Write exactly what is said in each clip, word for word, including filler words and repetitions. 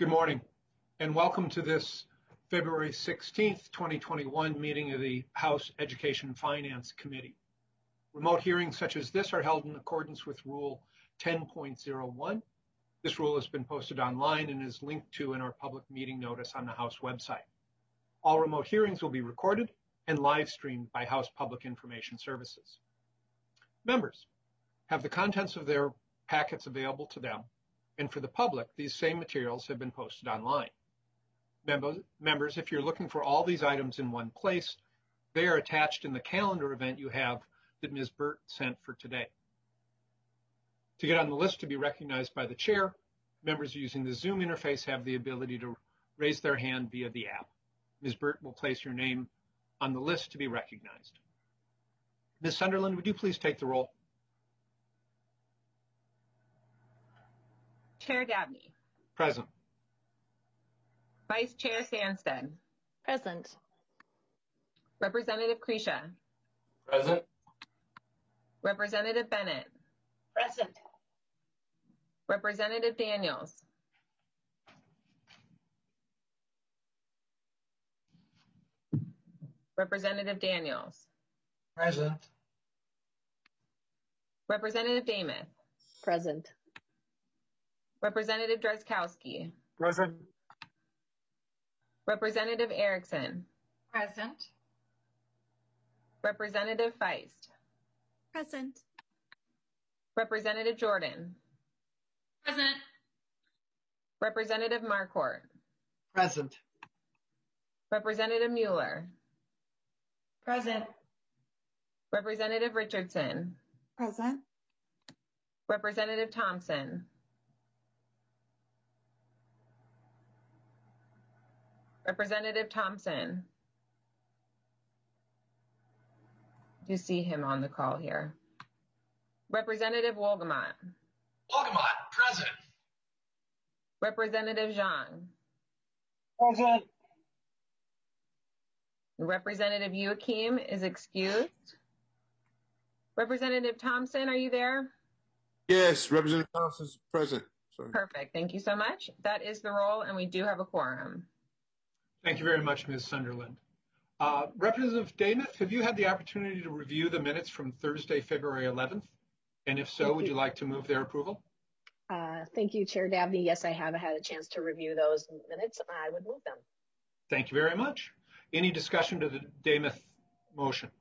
Good morning, and welcome to this February sixteenth, twenty twenty-one meeting of the House Education and Finance Committee. Remote hearings such as this are held in accordance with Rule ten point oh one. This rule has been posted online and is linked to in our public meeting notice on the House website. All remote hearings will be recorded and live streamed by House Public Information Services. Members have the contents of their packets available to them, and for the public, these same materials have been posted online. Members, members, if you're looking for all these items in one place, they are attached in the calendar event you have that Miz Burt sent for today. To get on the list to be recognized by the chair, members using the Zoom interface have the ability to raise their hand via the app. Miz Burt will place your name on the list to be recognized. Miz Sunderland, would you please take the roll? Chair Dabney. Present. Vice Chair Sandsted. Present. Representative Kresha. Present. Representative Bennett. Present. Representative Daniels. Representative Daniels. Present. Representative Dameth. Present. Representative Drazkowski. Present. Representative Erickson. Present. Representative Feist. Present. Representative Jordan. Present. Representative Marquardt. Present. Representative Mueller. Present. Representative Richardson. Present. Representative Thompson. Representative Thompson. Do you see him on the call here? Representative Wolgamott. Wolgamott, present. Representative Zhang. Present. Representative Youakim is excused. Representative Thompson, are you there? Yes, Representative Thompson is present. Sorry. Perfect. Thank you so much. That is the roll, and we do have a quorum. Thank you very much, Miz Sunderland. Uh, Representative Dameth, have you had the opportunity to review the minutes from Thursday, February eleventh? And if so, Thank would you. you like to move their approval? Uh, thank you, Chair Dabney. Yes, I have had a chance to review those minutes. I would move them. Thank you very much. Any discussion to the Dameth motion?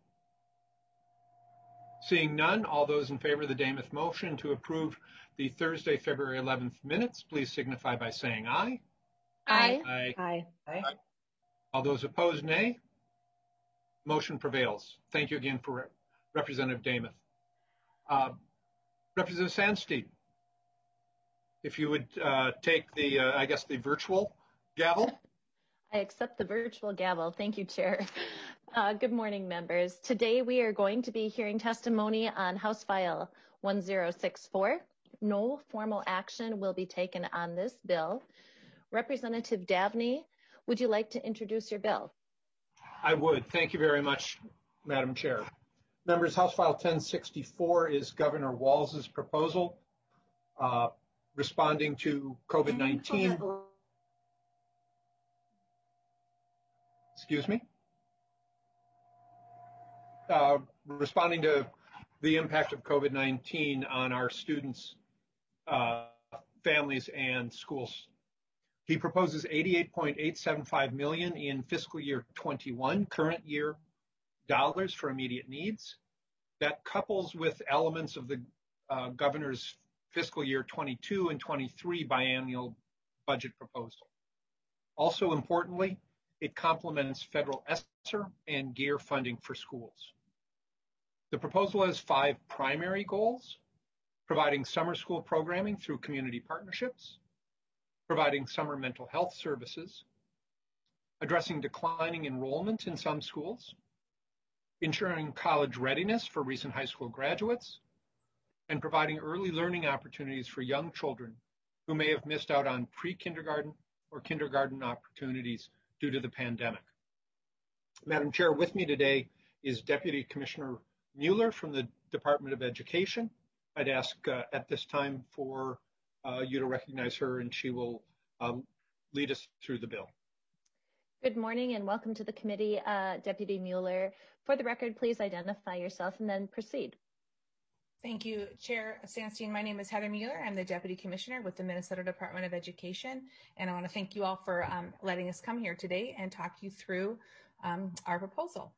Seeing none, all those in favor of the Dameth motion to approve the Thursday, February eleventh minutes, please signify by saying aye. Aye. Aye. Aye. Aye. All those opposed, nay. Motion prevails. Thank you again for Re Representative Dameth. Uh, Representative Sandstein, if you would uh, take the, uh, I guess, the virtual gavel. I accept the virtual gavel. Thank you, Chair. Uh, good morning, members. Today we are going to be hearing testimony on House File one zero six four. No formal action will be taken on this bill. Representative Dabney, would you like to introduce your bill? I would. Thank you very much, Madam Chair. Members, House File ten sixty-four is Governor Walz's proposal uh, responding to COVID nineteen. Excuse me? Uh, responding to the impact of COVID nineteen on our students, uh, families, and schools. He proposes eighty-eight point eight seven five million dollars in fiscal year twenty-one, current year dollars for immediate needs. That couples with elements of the uh, governor's fiscal year twenty-two and twenty-three biennial budget proposal. Also importantly, it complements federal ESSER and GEAR funding for schools. The proposal has five primary goals: providing summer school programming through community partnerships, providing summer mental health services, addressing declining enrollment in some schools, ensuring college readiness for recent high school graduates, and providing early learning opportunities for young children who may have missed out on pre-kindergarten or kindergarten opportunities due to the pandemic. Madam Chair, with me today is Deputy Commissioner Mueller from the Department of Education. I'd ask uh, at this time for uh, you to recognize her, and she will um, lead us through the bill. Good morning and welcome to the committee, uh, Deputy Mueller. For the record, please identify yourself and then proceed. Thank you, Chair Sandstein. My name is Heather Mueller. I'm the Deputy Commissioner with the Minnesota Department of Education, and I want to thank you all for um, letting us come here today and talk you through um, our proposal.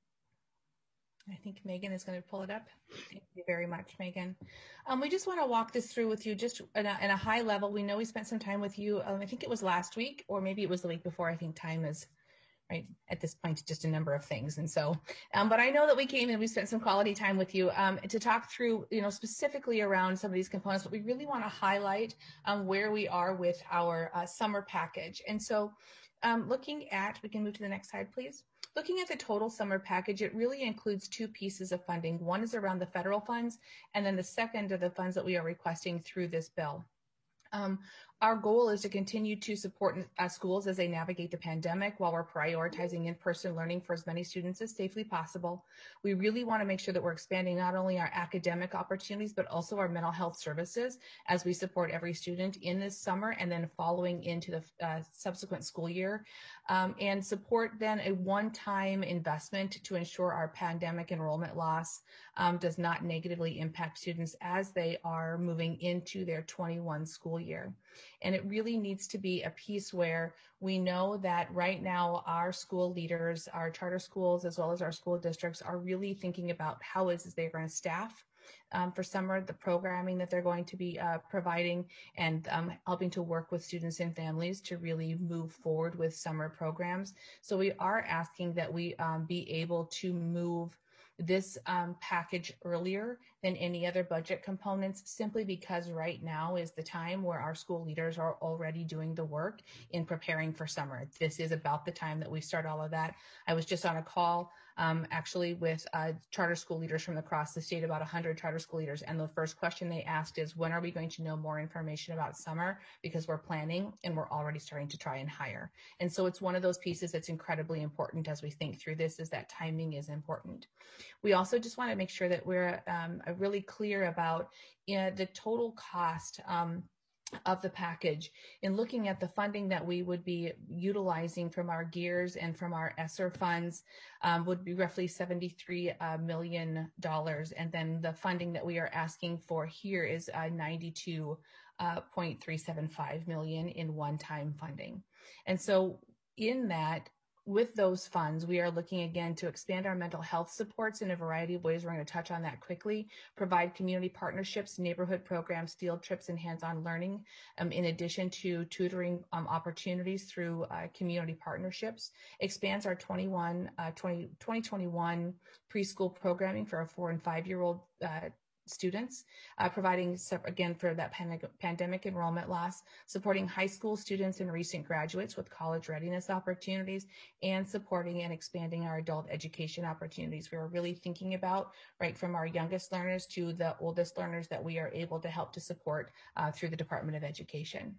I think Megan is going to pull it up. Thank you very much, Megan. Um, we just want to walk this through with you just in a, in a high level. We know we spent some time with you. Um, I think it was last week, or maybe it was the week before. I think time is right at this point, just a number of things. And so, um, but I know that we came and we spent some quality time with you um, to talk through, you know, specifically around some of these components, but we really want to highlight um, where we are with our uh, summer package. And so um, looking at, we can move to the next slide, please. Looking at the total summer package, it really includes two pieces of funding. One is around the federal funds, and then the second are the funds that we are requesting through this bill. Um, our goal is to continue to support uh, schools as they navigate the pandemic while we're prioritizing in-person learning for as many students as safely possible. We really want to make sure that we're expanding not only our academic opportunities, but also our mental health services as we support every student in this summer and then following into the uh, subsequent school year. Um, and support then a one-time investment to ensure our pandemic enrollment loss um, does not negatively impact students as they are moving into their twenty-one school year. And it really needs to be a piece where we know that right now our school leaders, our charter schools, as well as our school districts are really thinking about how is they're going to staff um, for summer, the programming that they're going to be uh, providing, and um, helping to work with students and families to really move forward with summer programs. So we are asking that we um, be able to move this um, package earlier than any other budget components, simply because right now is the time where our school leaders are already doing the work in preparing for summer. This is about the time that we start all of that. I was just on a call um, actually with uh, charter school leaders from across the state, about one hundred charter school leaders, and the first question they asked is, when are we going to know more information about summer? Because we're planning and we're already starting to try and hire. And so it's one of those pieces that's incredibly important as we think through this, is that timing is important. We also just want to make sure that we're um, really clear about you know, the total cost um, of the package. In looking at the funding that we would be utilizing from our GEERS and from our ESSER funds um, would be roughly seventy-three uh, million dollars. And then the funding that we are asking for here is uh, ninety-two point three seven five million dollars in one-time funding. And so in that, with those funds, we are looking again to expand our mental health supports in a variety of ways. We're going to touch on that quickly. Provide community partnerships, neighborhood programs, field trips, and hands-on learning, um, in addition to tutoring um, opportunities through uh, community partnerships. Expands our twenty-one, uh, twenty, twenty twenty-one preschool programming for our four and five-year-old uh, students, uh, providing, again, for that pan pandemic enrollment loss, supporting high school students and recent graduates with college readiness opportunities, and supporting and expanding our adult education opportunities. We are really thinking about, right from our youngest learners to the oldest learners, that we are able to help to support uh, through the Department of Education.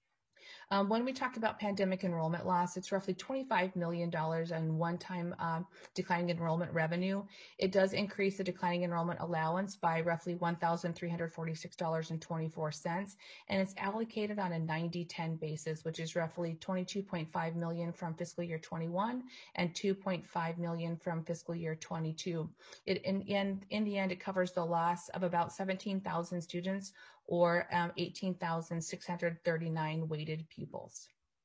Um, when we talk about pandemic enrollment loss, it's roughly twenty-five million dollars in one-time um, declining enrollment revenue. It does increase the declining enrollment allowance by roughly one thousand three hundred forty-six dollars and twenty-four cents, and it's allocated on a ninety ten basis, which is roughly twenty-two point five million dollars from fiscal year twenty-one and two point five million dollars from fiscal year twenty-two. It, in, in, in the end, it covers the loss of about seventeen thousand students, or um, eighteen thousand six hundred thirty-nine weighted pupils.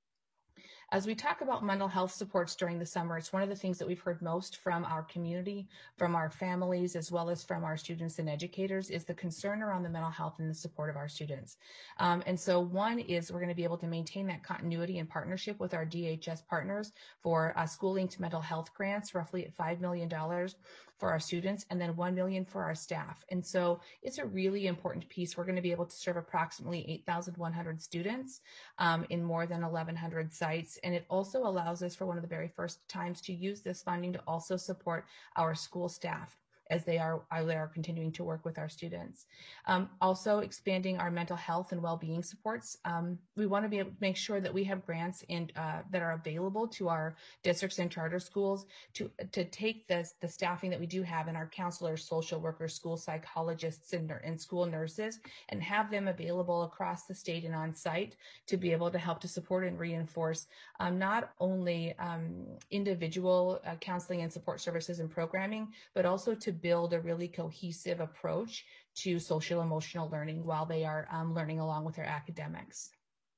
As we talk about mental health supports during the summer, it's one of the things that we've heard most from our community, from our families, as well as from our students and educators, is the concern around the mental health and the support of our students. Um, and so one is we're going to be able to maintain that continuity and partnership with our D H S partners for uh, schooling to mental health grants, roughly at five million dollars for our students, and then one million dollars for our staff. And so it's a really important piece. We're going to be able to serve approximately eight thousand one hundred students um, in more than eleven hundred sites. And it also allows us, for one of the very first times, to use this funding to also support our school staff. as they are, they are continuing to work with our students. Um, also expanding our mental health and well-being supports. Um, we want to be able to make sure that we have grants in, uh, that are available to our districts and charter schools to, to take this, the staffing that we do have in our counselors, social workers, school psychologists, and, and school nurses, and have them available across the state and on site to be able to help to support and reinforce um, not only um, individual uh, counseling and support services and programming, but also to build a really cohesive approach to social emotional learning while they are um, learning along with their academics.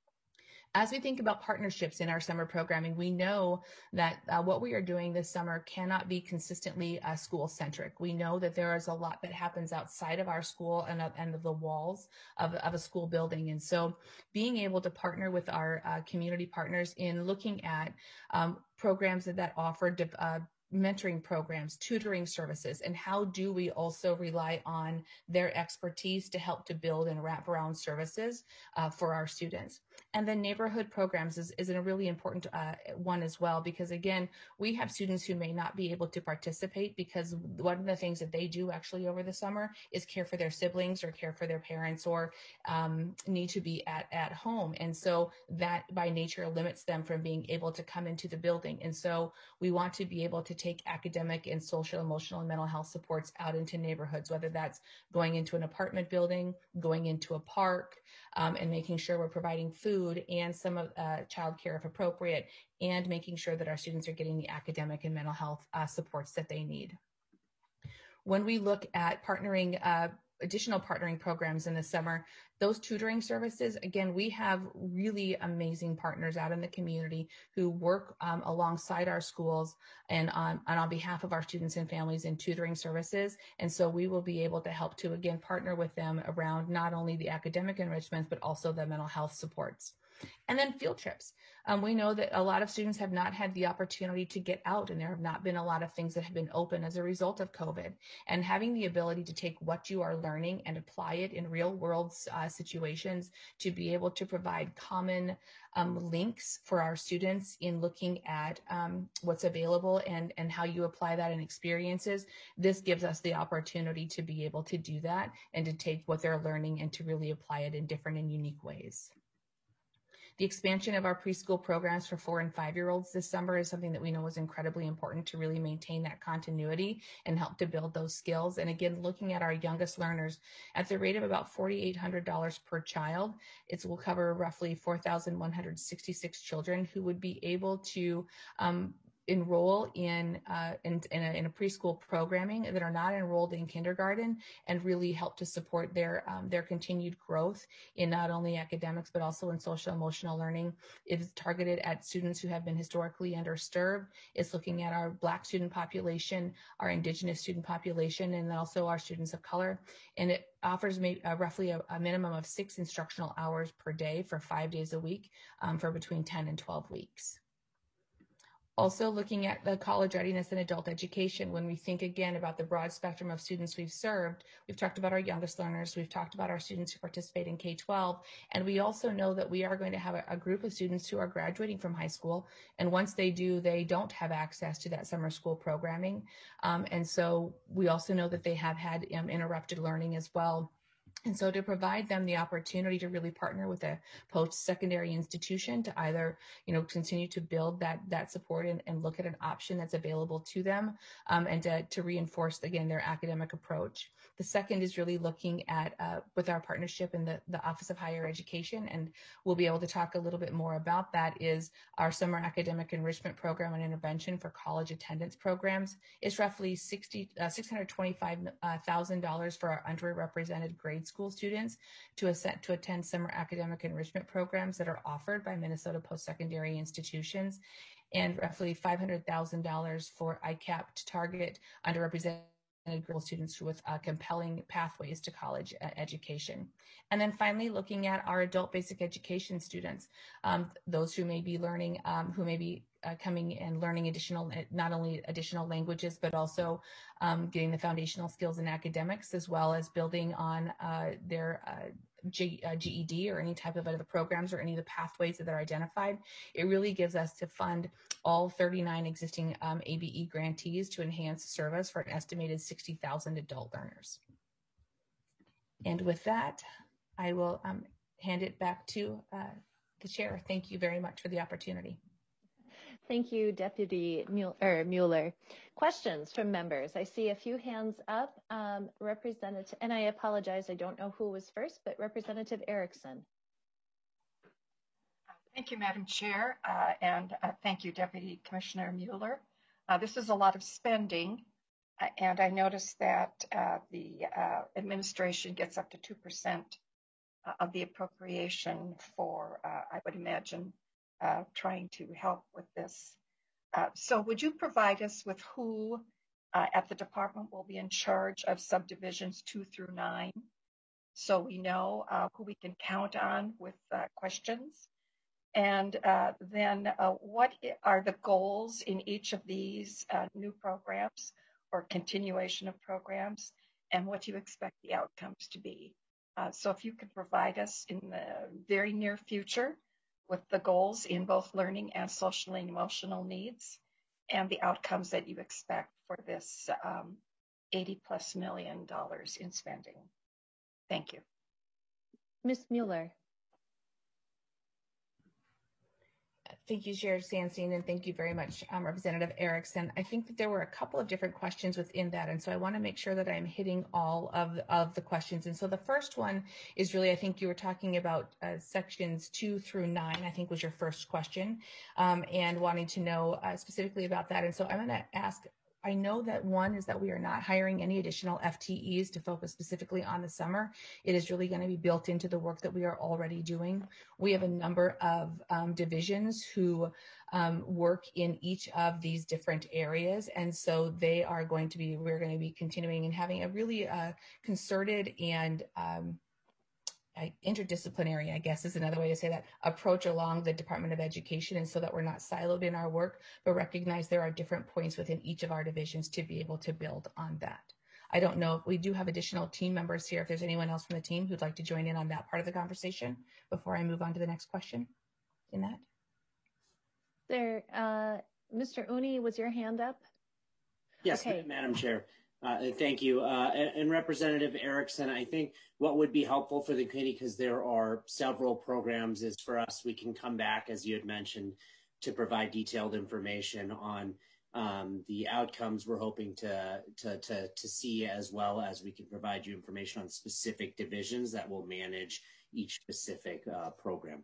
As we think about partnerships in our summer programming, we know that uh, what we are doing this summer cannot be consistently uh, school-centric. We know that there is a lot that happens outside of our school and, uh, and of the walls of, of a school building. And so being able to partner with our uh, community partners in looking at um, programs that, that offer uh, mentoring programs, tutoring services, and how do we also rely on their expertise to help to build and wrap around services uh, for our students. And then neighborhood programs is, is a really important uh, one as well, because again, we have students who may not be able to participate because one of the things that they do actually over the summer is care for their siblings or care for their parents or um, need to be at, at home. And so that by nature limits them from being able to come into the building. And so we want to be able to take academic and social, emotional, and mental health supports out into neighborhoods, whether that's going into an apartment building, going into a park, um, and making sure we're providing food and some of uh, childcare if appropriate, and making sure that our students are getting the academic and mental health uh, supports that they need. When we look at partnering, uh, additional partnering programs in the summer, those tutoring services, again, we have really amazing partners out in the community who work um, alongside our schools and on, and on behalf of our students and families in tutoring services. And so we will be able to help to, again, partner with them around not only the academic enrichments, but also the mental health supports. And then field trips. Um, we know that a lot of students have not had the opportunity to get out, and there have not been a lot of things that have been open as a result of COVID. And having the ability to take what you are learning and apply it in real world uh, situations to be able to provide common um, links for our students in looking at um, what's available and, and how you apply that in experiences. This gives us the opportunity to be able to do that and to take what they're learning and to really apply it in different and unique ways. The expansion of our preschool programs for four and five-year-olds this summer is something that we know is incredibly important to really maintain that continuity and help to build those skills. And again, looking at our youngest learners at the rate of about four thousand eight hundred dollars per child, it will cover roughly four thousand one hundred sixty-six children who would be able to um, enroll in, uh, in, in, a, in a preschool programming that are not enrolled in kindergarten and really help to support their, um, their continued growth in not only academics, but also in social emotional learning. It is targeted at students who have been historically underserved. It's looking at our Black student population, our Indigenous student population, and also our students of color. And it offers maybe, uh, roughly a, a minimum of six instructional hours per day for five days a week um, for between ten and twelve weeks. Also looking at the college readiness and adult education, when we think again about the broad spectrum of students we've served, we've talked about our youngest learners, we've talked about our students who participate in K twelve, and we also know that we are going to have a, a group of students who are graduating from high school, and once they do, they don't have access to that summer school programming, um, and so we also know that they have had um, interrupted learning as well. And so to provide them the opportunity to really partner with a post-secondary institution to either, you know, continue to build that, that support and, and look at an option that's available to them um, and to, to reinforce, again, their academic approach. The second is really looking at, uh, with our partnership in the, the Office of Higher Education, and we'll be able to talk a little bit more about that, is our Summer Academic Enrichment Program and Intervention for College Attendance Programs. It's roughly six hundred twenty-five thousand dollars for our underrepresented grade school students to, ascend, to attend summer academic enrichment programs that are offered by Minnesota post-secondary institutions, and roughly five hundred thousand dollars for I C A P to target underrepresented girl students with uh, compelling pathways to college uh, education. And then finally, looking at our adult basic education students, um, those who may be learning, um, who may be uh, coming and learning additional, not only additional languages, but also um, getting the foundational skills in academics, as well as building on uh, their uh, G, uh, G E D or any type of other programs or any of the pathways that are identified. It really gives us to fund all thirty-nine existing um, A B E grantees to enhance service for an estimated sixty thousand adult learners. And with that, I will um, hand it back to uh, the chair. Thank you very much for the opportunity. Thank you, Deputy Mueller. Questions from members? I see a few hands up. Um, Representative, and I apologize, I don't know who was first, but Representative Erickson. Thank you, Madam Chair, uh, and uh, thank you, Deputy Commissioner Mueller. Uh, this is a lot of spending, uh, and I noticed that uh, the uh, administration gets up to two percent of the appropriation for, uh, I would imagine, Uh, trying to help with this. Uh, so would you provide us with who uh, at the department will be in charge of subdivisions two through nine, so we know uh, who we can count on with uh, questions? And uh, then uh, what are the goals in each of these uh, new programs or continuation of programs, and what do you expect the outcomes to be? Uh, so if you could provide us in the very near future with the goals in both learning and social and emotional needs, and the outcomes that you expect for this um, eighty plus million dollars in spending. Thank you. Miz Mueller. Thank you, Chair Sansing, and thank you very much, um, Representative Erickson. I think that there were a couple of different questions within that, and so I want to make sure that I'm hitting all of, of the questions. And so the first one is really, I think you were talking about uh, sections two through nine, I think was your first question, um, and wanting to know uh, specifically about that. And so I'm going to ask, I know that one is that we are not hiring any additional F T Es to focus specifically on the summer. It is really going to be built into the work that we are already doing. We have a number of um, divisions who um, work in each of these different areas. And so they are going to be, we're going to be continuing and having a really uh, concerted and um, interdisciplinary, I guess is another way to say that, approach along the Department of Education, and so that we're not siloed in our work, but recognize there are different points within each of our divisions to be able to build on that. I don't know if we do have additional team members here, if there's anyone else from the team who'd like to join in on that part of the conversation before I move on to the next question in that. There, uh, Mister Uni, was your hand up? Yes, okay. Madam Chair. Uh, thank you. Uh, and, and Representative Erickson, I think what would be helpful for the committee, because there are several programs, is for us, we can come back, as you had mentioned, to provide detailed information on um, the outcomes we're hoping to, to, to, to see, as well as we can provide you information on specific divisions that will manage each specific uh, program.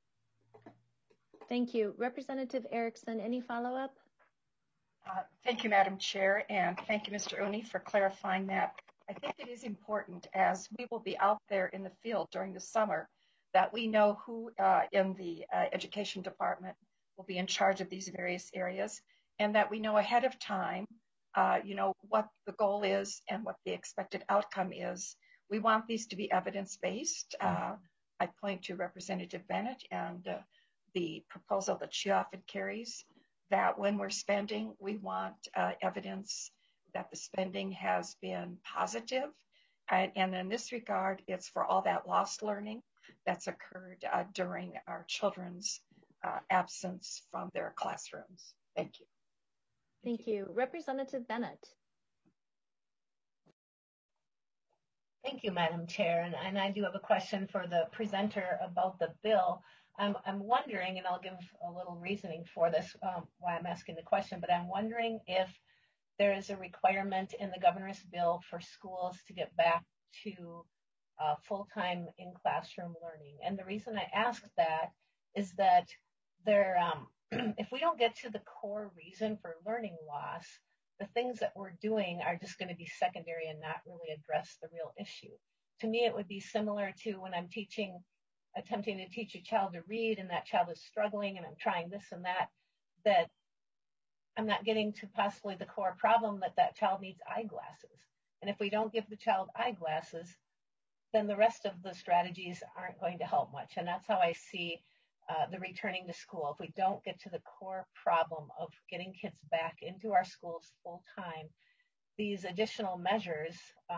Thank you. Representative Erickson, any follow-up? Uh, thank you, Madam Chair, and thank you, Mister Uni, for clarifying that. I think it is important, as we will be out there in the field during the summer, that we know who uh, in the uh, Education Department will be in charge of these various areas, and that we know ahead of time, uh, you know, what the goal is and what the expected outcome is. We want these to be evidence-based. Uh, I point to Representative Bennett and uh, the proposal that she often carries, that when we're spending, we want uh, evidence that the spending has been positive. And, and in this regard, it's for all that lost learning that's occurred uh, during our children's uh, absence from their classrooms. Thank you. Thank you. Representative Bennett. Thank you, Madam Chair. And, and I do have a question for the presenter about the bill. I'm, I'm wondering, and I'll give a little reasoning for this, um, why I'm asking the question, but I'm wondering if there is a requirement in the governor's bill for schools to get back to uh, full-time in-classroom learning. And the reason I ask that is that there, um, if we don't get to the core reason for learning loss, the things that we're doing are just going to be secondary and not really address the real issue. To me, it would be similar to when I'm teaching attempting to teach a child to read and that child is struggling and I'm trying this and that, that I'm not getting to possibly the core problem that that child needs eyeglasses. And if we don't give the child eyeglasses, then the rest of the strategies aren't going to help much. And that's how I see uh, the returning to school. If we don't get to the core problem of getting kids back into our schools full time, these additional measures um,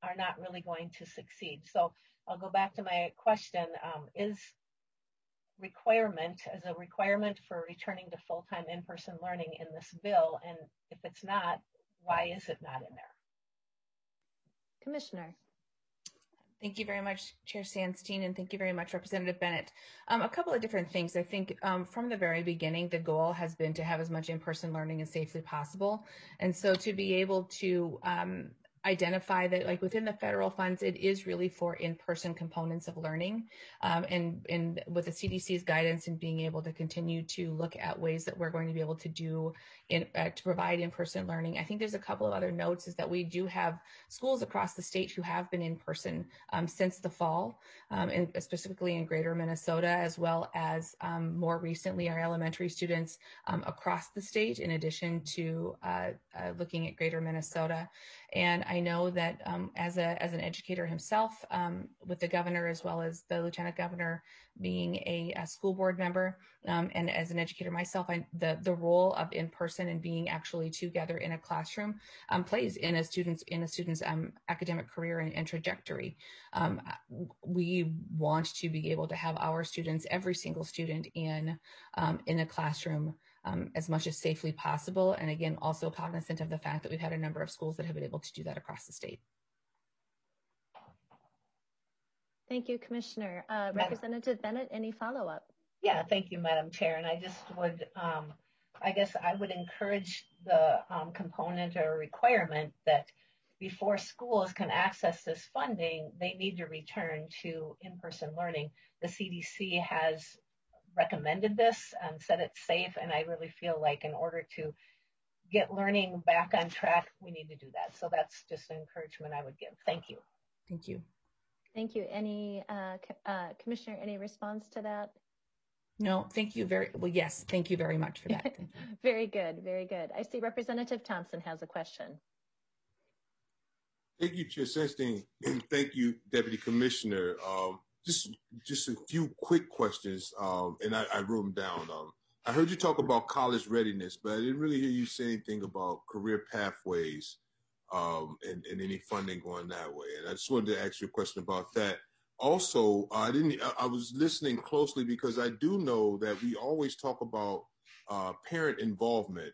are not really going to succeed. So I'll go back to my question. Um, is requirement as a requirement for returning to full-time in-person learning in this bill? And if it's not, why is it not in there? Commissioner. Thank you very much, Chair Sandstein, and thank you very much, Representative Bennett. Um, a couple of different things. I think um, from the very beginning, the goal has been to have as much in-person learning as safely possible. And so to be able to um, identify that, like within the federal funds, it is really for in-person components of learning. Um, and, and with the C D C's guidance and being able to continue to look at ways that we're going to be able to do in, uh, to provide in-person learning. I think there's a couple of other notes is that we do have schools across the state who have been in person um, since the fall, um, and specifically in greater Minnesota, as well as um, more recently our elementary students um, across the state, in addition to uh, uh, looking at greater Minnesota. And I know that um, as a as an educator himself, um, with the governor as well as the lieutenant governor being a, a school board member, um, and as an educator myself, I, the the role of in person and being actually together in a classroom um, plays in a student's in a student's um, academic career and, and trajectory. Um, we want to be able to have our students, every single student, in um, in a classroom Um, as much as safely possible. And again, also cognizant of the fact that we've had a number of schools that have been able to do that across the state. Thank you, Commissioner. Uh, Representative Bennett, any follow-up? Yeah, thank you, Madam Chair. And I just would, um, I guess I would encourage the um, component or requirement that before schools can access this funding, they need to return to in-person learning. The C D C has recommended this and said it's safe, and I really feel like in order to get learning back on track, we need to do that. So that's just an encouragement I would give. Thank you. Thank you. Thank you. Any uh, uh, Commissioner, any response to that? No, thank you very well. Yes, thank you very much for that. Very good, very good. I see Representative Thompson has a question. Thank you, Chair Sandstein, and thank you, Deputy Commissioner. Um, Just, just a few quick questions, um, and I, I wrote them down. Um, I heard you talk about college readiness, but I didn't really hear you say anything about career pathways um, and, and any funding going that way. And I just wanted to ask you a question about that. Also, uh, I didn't. I was listening closely because I do know that we always talk about uh, parent involvement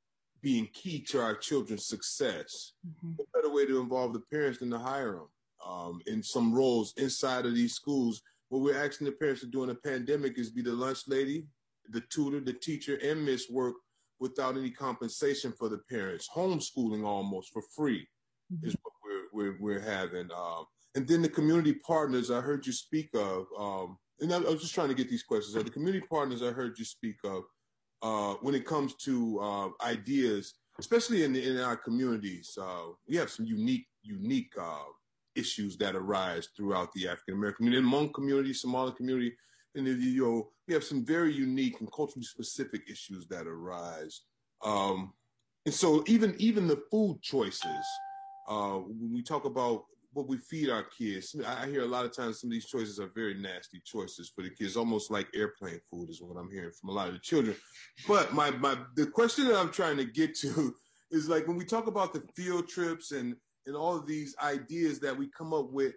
being key to our children's success. Mm-hmm. What better way to involve the parents than to hire them? Um, in some roles inside of these schools. What we're asking the parents to do in a pandemic is be the lunch lady, the tutor, the teacher, and miss work without any compensation for the parents. Homeschooling almost for free mm-hmm. is what we're, we're, we're having. Um, and then the community partners I heard you speak of, um, and I, I was just trying to get these questions. So the community partners I heard you speak of uh, when it comes to uh, ideas, especially in, the, in our communities, uh, we have some unique, unique uh, issues that arise throughout the African American community, Hmong community, Somali community, and you know, we have some very unique and culturally specific issues that arise. Um, and so even even the food choices, uh, when we talk about what we feed our kids, I hear a lot of times some of these choices are very nasty choices for the kids, almost like airplane food is what I'm hearing from a lot of the children. But my my the question that I'm trying to get to is like when we talk about the field trips and and all of these ideas that we come up with,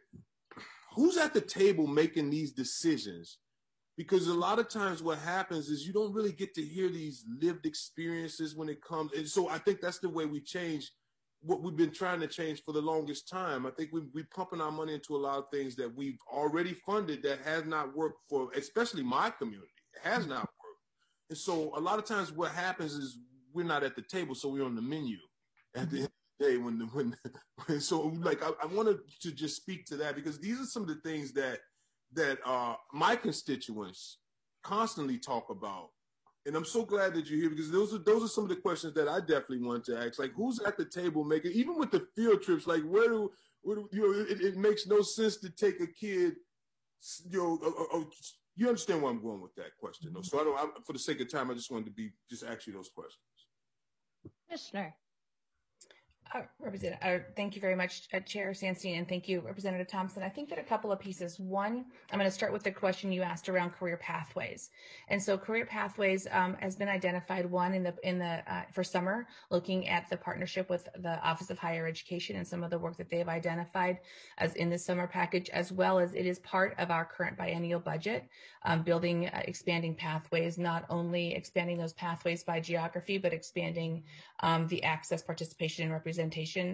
who's at the table making these decisions? Because a lot of times what happens is you don't really get to hear these lived experiences when it comes. And so I think that's the way we change what we've been trying to change for the longest time. I think we, we're pumping our money into a lot of things that we've already funded that has not worked for, especially my community. It has not worked. And so a lot of times what happens is we're not at the table, so we're on the menu at the end. Day when the, when, when so like I, I wanted to just speak to that because these are some of the things that that uh my constituents constantly talk about, and I'm so glad that you're here because those are those are some of the questions that I definitely want to ask. Like, who's at the table making, even with the field trips? Like, where do, where do you know? It, it makes no sense to take a kid. You know, uh, uh, you understand where I'm going with that question, though. So I don't. I, for the sake of time, I just wanted to be just ask you those questions. Commissioner. Uh, Representative, uh, thank you very much, uh, Chair Sanstein, and thank you, Representative Thompson. I think that a couple of pieces. One, I'm going to start with the question you asked around career pathways, and so career pathways um, has been identified. One in the in the uh, for summer, looking at the partnership with the Office of Higher Education and some of the work that they've identified as in the summer package, as well as it is part of our current biennial budget, um, building, uh, expanding pathways, not only expanding those pathways by geography, but expanding um, the access, participation, and representation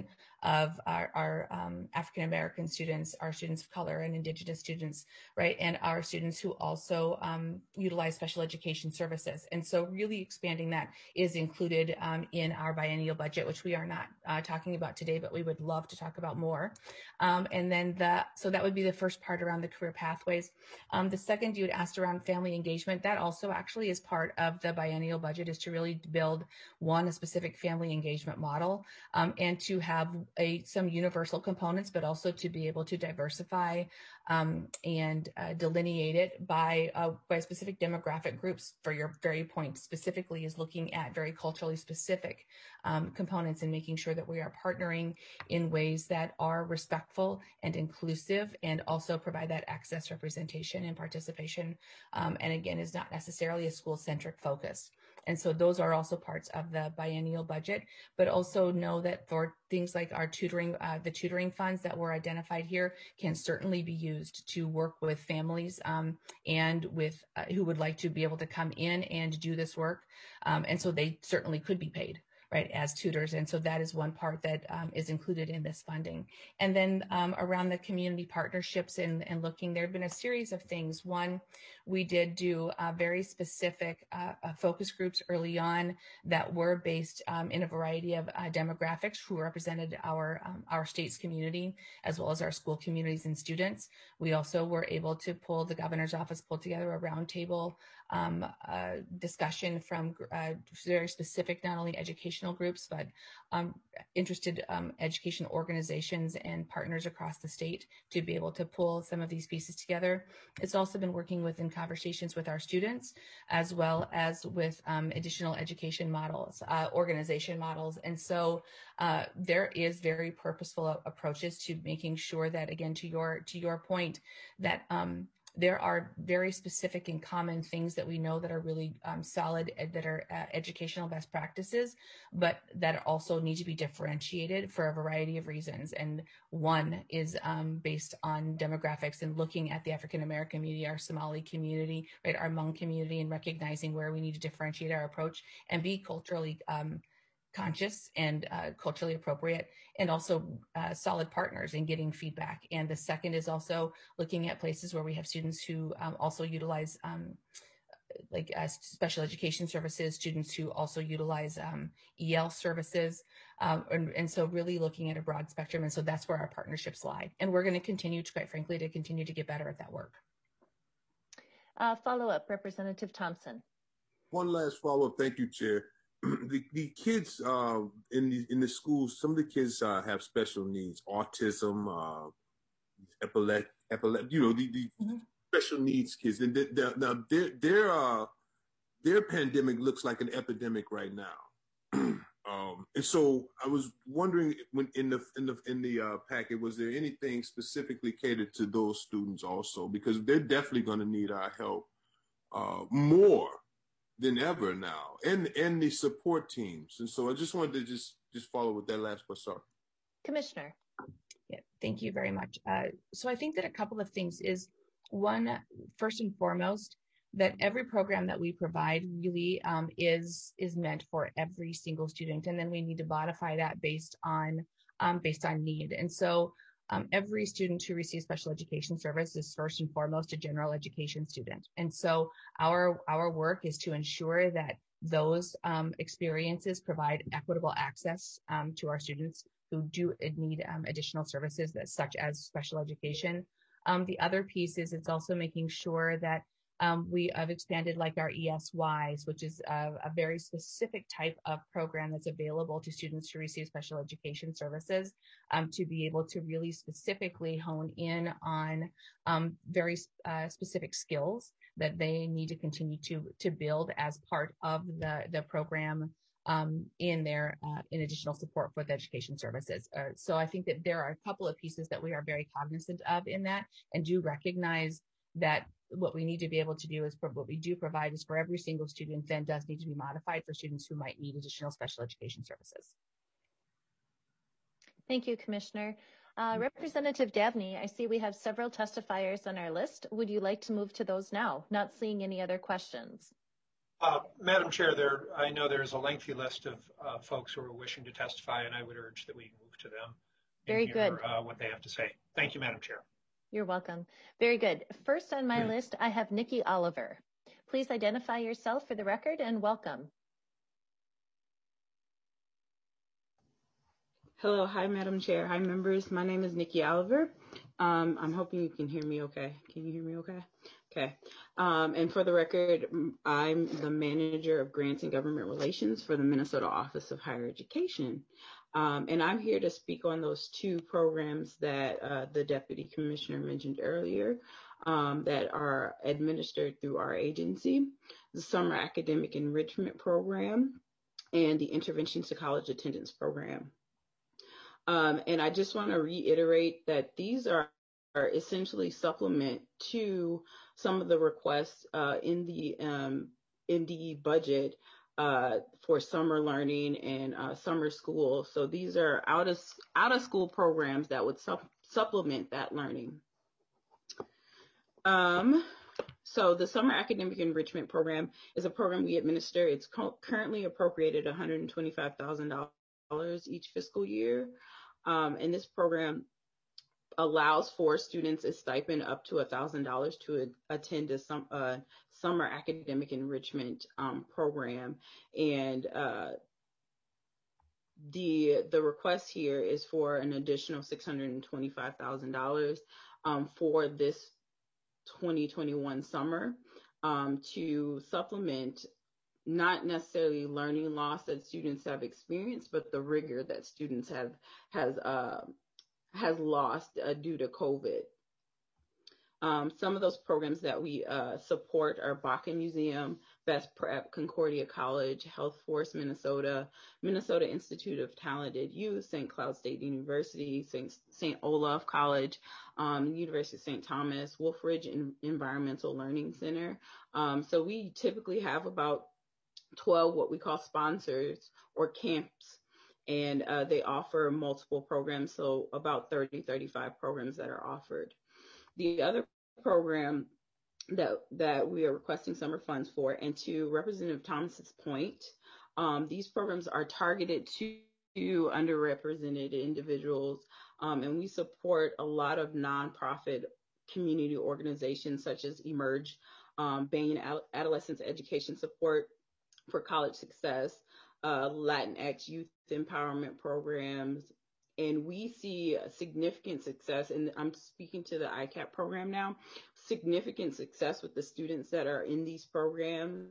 of our, our um, African American students, our students of color and Indigenous students, right, and our students who also um, utilize special education services. And so really expanding that is included um, in our biennial budget, which we are not uh, talking about today, but we would love to talk about more. Um, and then the, so that would be the first part around the career pathways. Um, the second, you had asked around family engagement. That also actually is part of the biennial budget, is to really build, one, a specific family engagement model, um, and to have a, some universal components, but also to be able to diversify um, and uh, delineate it by, uh, by specific demographic groups. For your very point specifically is looking at very culturally specific um, components and making sure that we are partnering in ways that are respectful and inclusive, and also provide that access, representation, and participation. Um, and again, is not necessarily a school-centric focus. And so those are also parts of the biennial budget, but also know that for things like our tutoring, uh, the tutoring funds that were identified here can certainly be used to work with families um, and with uh, who would like to be able to come in and do this work. Um, and so they certainly could be paid, right, as tutors. And so that is one part that um, is included in this funding. And then um, around the community partnerships and, and looking, there have been a series of things. One, we did do uh, very specific uh, uh, focus groups early on that were based um, in a variety of uh, demographics who represented our, um, our state's community, as well as our school communities and students. We also were able to pull, the governor's office pulled together a roundtable um, uh, discussion from uh, very specific, not only educational groups, but um, interested um, education organizations and partners across the state to be able to pull some of these pieces together. It's also been working with in conversations with our students, as well as with um, additional education models, uh, organization models. And so uh, there is very purposeful approaches to making sure that, again, to your, to your point, that um, there are very specific and common things that we know that are really um, solid, ed- that are uh, educational best practices, but that also need to be differentiated for a variety of reasons. And one is um, based on demographics and looking at the African American community, our Somali community, right, our Hmong community, and recognizing where we need to differentiate our approach and be culturally um, conscious and uh, culturally appropriate, and also uh, solid partners in getting feedback. And the second is also looking at places where we have students who um, also utilize um, like uh, special education services, students who also utilize um, E L services. Um, and, and so really looking at a broad spectrum. And so that's where our partnerships lie. And we're going to continue to, quite frankly, to continue to get better at that work. Uh, follow up, Representative Thompson. One last follow up. Thank you, Chair. The, the kids uh, in the in the schools, some of the kids uh, have special needs, autism, uh, epilepsy, epilepsy, you know, the, the mm-hmm. special needs kids. And they're, they're, now their their uh, their pandemic looks like an epidemic right now. um, and so I was wondering, when in the in the in the uh, packet, was there anything specifically catered to those students also? Because they're definitely going to need our help uh, more than ever now, and and the support teams. And so I just wanted to just just follow with that last question. Sorry. Commissioner. Yeah, thank you very much. Uh, so I think that a couple of things is, one, first and foremost, that every program that we provide really um, is is meant for every single student, and then we need to modify that based on um, based on need. And so Um, every student who receives special education service is first and foremost a general education student. And so our, our work is to ensure that those um, experiences provide equitable access um, to our students who do need um, additional services, that, such as special education. Um, the other piece is it's also making sure that Um, we have expanded like our E S Ys, which is a, a very specific type of program that's available to students who receive special education services, um, to be able to really specifically hone in on um, very uh, specific skills that they need to continue to to build as part of the, the program um, in there uh, in additional support for the education services. Uh, so I think that there are a couple of pieces that we are very cognizant of in that, and do recognize that what we need to be able to do is what we do provide is for every single student then does need to be modified for students who might need additional special education services. Thank you, Commissioner. Uh, Representative Dabney, I see we have several testifiers on our list. Would you like to move to those now? Not seeing any other questions. Uh, Madam Chair, there, I know there's a lengthy list of uh, folks who are wishing to testify, and I would urge that we move to them. Very and hear, good. Uh, what they have to say. Thank you, Madam Chair. You're welcome. Very good. First on my list, I have Nikki Oliver. Please identify yourself for the record and welcome. Hello. Hi, Madam Chair. Hi, members. My name is Nikki Oliver. Um, I'm hoping you can hear me okay. Can you hear me okay? Okay. Um, and for the record, I'm the manager of grants and government relations for the Minnesota Office of Higher Education. Um, and I'm here to speak on those two programs that uh, the Deputy Commissioner mentioned earlier um, that are administered through our agency, the Summer Academic Enrichment Program and the Interventions to College Attendance Program. Um, and I just want to reiterate that these are, are essentially supplement to some of the requests uh, in the um, M D E budget uh, for summer learning and uh, summer school. So these are out of, out of school programs that would su supplement that learning. Um, so the Summer Academic Enrichment Program is a program we administer. It's currently appropriated one hundred twenty-five thousand dollars each fiscal year. Um, and this program allows for students a stipend up to one thousand dollars to a, attend a some, uh, summer academic enrichment um, program. And uh, the, the request here is for an additional six hundred twenty-five thousand dollars um, for this twenty twenty-one summer um, to supplement not necessarily learning loss that students have experienced, but the rigor that students have has uh, has lost uh, due to COVID. Um, some of those programs that we uh, support are Bakken Museum, Best Prep, Concordia College, Health Force Minnesota, Minnesota Institute of Talented Youth, Saint Cloud State University, Saint Olaf College, um, University of Saint Thomas, Wolf Ridge Environmental Learning Center. Um, so we typically have about twelve what we call sponsors or camps, and uh, they offer multiple programs, so about thirty, thirty-five programs that are offered. The other program that that we are requesting summer funds for, and to Representative Thomas's point, um, these programs are targeted to underrepresented individuals, um, and we support a lot of nonprofit community organizations such as Emerge, um, Banyan Adolescents Education Support for College Success, uh, Latinx Youth Empowerment Programs, and we see significant success, and I'm speaking to the I CAP program now, significant success with the students that are in these programs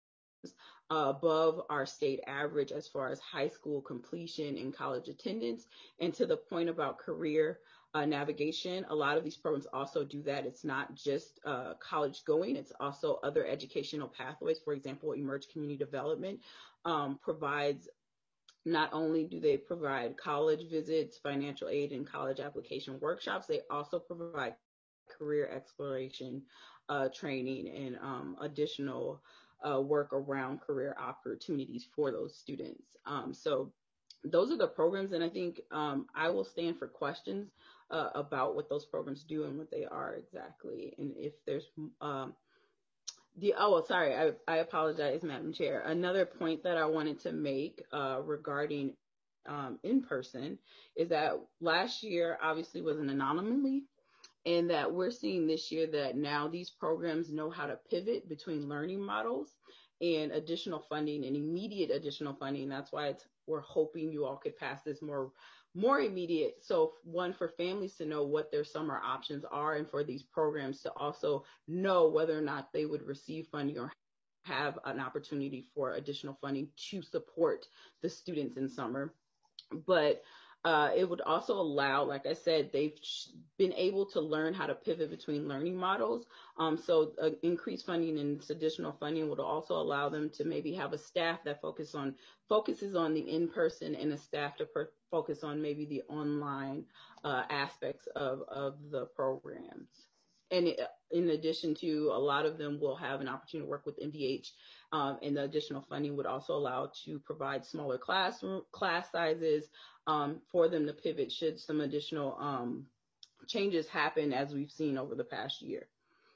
uh, above our state average as far as high school completion and college attendance. And to the point about career uh, navigation, a lot of these programs also do that. It's not just uh, college going, it's also other educational pathways. For example, Emerge Community Development um, provides, not only do they provide college visits, financial aid, and college application workshops, they also provide career exploration uh, training and um, additional uh, work around career opportunities for those students. Um, so those are the programs, and I think um, I will stand for questions uh, about what those programs do and what they are exactly. And if there's um, the, oh, sorry, I, I apologize, Madam Chair. Another point that I wanted to make uh, regarding um, in person is that last year obviously was an anomaly, and that we're seeing this year that now these programs know how to pivot between learning models and additional funding and immediate additional funding. That's why it's, we're hoping you all could pass this more, more immediate. So one, for families to know what their summer options are, and for these programs to also know whether or not they would receive funding or have an opportunity for additional funding to support the students in summer. But Uh, it would also allow, like I said, they've been able to learn how to pivot between learning models. Um, so uh, increased funding and this additional funding would also allow them to maybe have a staff that focus on focuses on the in-person and a staff to per- focus on maybe the online uh, aspects of, of the programs. And it, in addition to, a lot of them will have an opportunity to work with M D H, um, and the additional funding would also allow to provide smaller classroom class sizes um, for them to pivot should some additional um, changes happen as we've seen over the past year.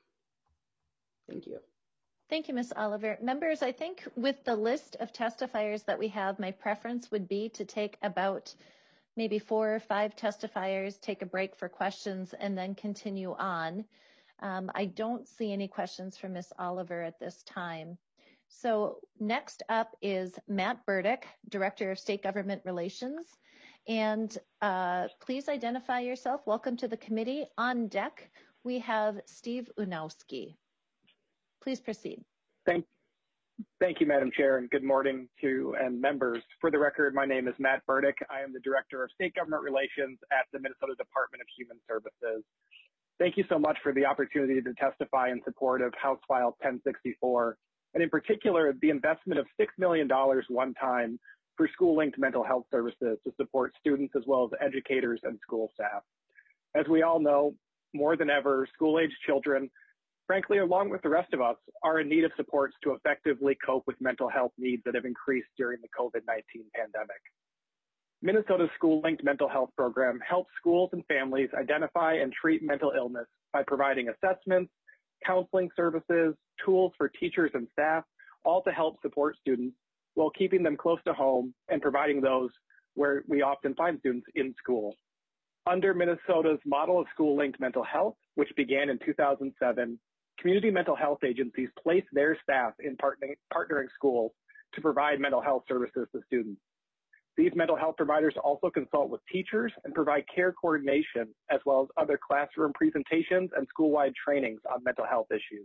Thank you. Thank you, Miz Oliver. Members, I think with the list of testifiers that we have, my preference would be to take about maybe four or five testifiers, take a break for questions, and then continue on. Um, I don't see any questions from Miz Oliver at this time. So next up is Matt Burdick, Director of State Government Relations. And uh, please identify yourself. Welcome to the committee. On deck, we have Steve Unowski. Please proceed. Thank Thank you, Madam Chair, and good morning to and members. For the record, my name is Matt Burdick. I am the Director of State Government Relations at the Minnesota Department of Human Services. Thank you so much for the opportunity to testify in support of House File ten sixty-four, and in particular, the investment of six million dollars one time for school-linked mental health services to support students as well as educators and school staff. As we all know, more than ever, school-age children, frankly, along with the rest of us, are in need of supports to effectively cope with mental health needs that have increased during the COVID nineteen pandemic. Minnesota's school-linked mental health program helps schools and families identify and treat mental illness by providing assessments, counseling services, tools for teachers and staff, all to help support students while keeping them close to home and providing those where we often find students in school. Under Minnesota's model of school-linked mental health, which began in two thousand seven, community mental health agencies place their staff in partnering, partnering schools to provide mental health services to students. These mental health providers also consult with teachers and provide care coordination, as well as other classroom presentations and school-wide trainings on mental health issues.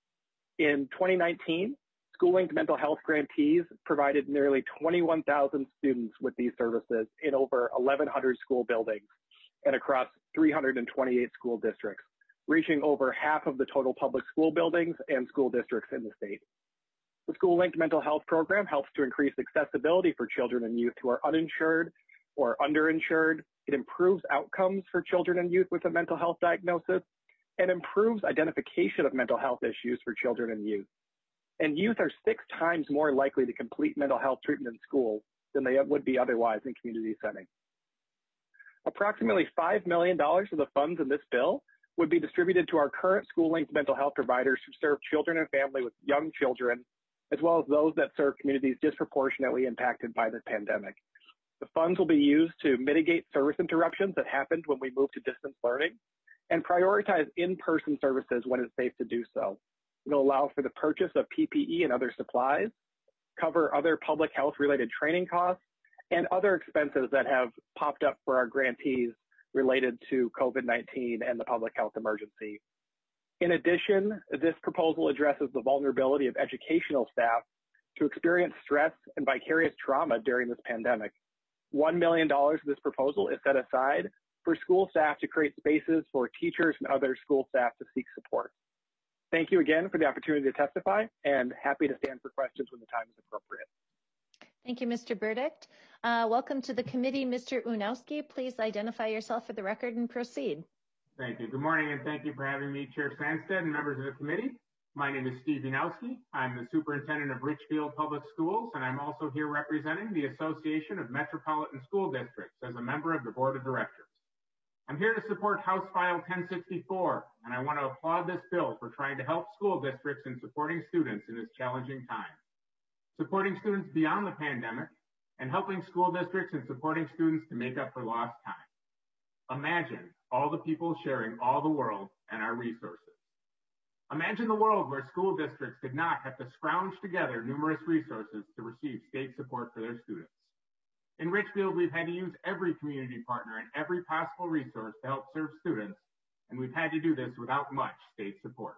In twenty nineteen, school-linked mental health grantees provided nearly twenty-one thousand students with these services in over eleven hundred school buildings and across three hundred twenty-eight school districts, reaching over half of the total public school buildings and school districts in the state. The School-Linked Mental Health Program helps to increase accessibility for children and youth who are uninsured or underinsured. It improves outcomes for children and youth with a mental health diagnosis and improves identification of mental health issues for children and youth. And youth are six times more likely to complete mental health treatment in school than they would be otherwise in community settings. Approximately five million dollars of the funds in this bill would be distributed to our current school-linked mental health providers who serve children and family with young children, as well as those that serve communities disproportionately impacted by the pandemic. The funds will be used to mitigate service interruptions that happened when we moved to distance learning and prioritize in-person services when it's safe to do so. It'll allow for the purchase of P P E and other supplies, cover other public health related training costs, and other expenses that have popped up for our grantees related to COVID nineteen and the public health emergency. In addition, this proposal addresses the vulnerability of educational staff to experience stress and vicarious trauma during this pandemic. one million dollars of this proposal is set aside for school staff to create spaces for teachers and other school staff to seek support. Thank you again for the opportunity to testify, and happy to stand for questions when the time is appropriate. Thank you, Mister Burdick. Uh, welcome to the committee, Mister Unowski. Please identify yourself for the record and proceed. Thank you. Good morning, and thank you for having me, Chair Sandsted and members of the committee. My name is Steve Unowski. I'm the superintendent of Richfield Public Schools, and I'm also here representing the Association of Metropolitan School Districts as a member of the board of directors. I'm here to support House File ten sixty-four, and I want to applaud this bill for trying to help school districts in supporting students in this challenging time. Supporting students beyond the pandemic and helping school districts in supporting students to make up for lost time. Imagine all the people sharing all the world and our resources. Imagine the world where school districts did not have to scrounge together numerous resources to receive state support for their students. In Richfield, we've had to use every community partner and every possible resource to help serve students, and we've had to do this without much state support.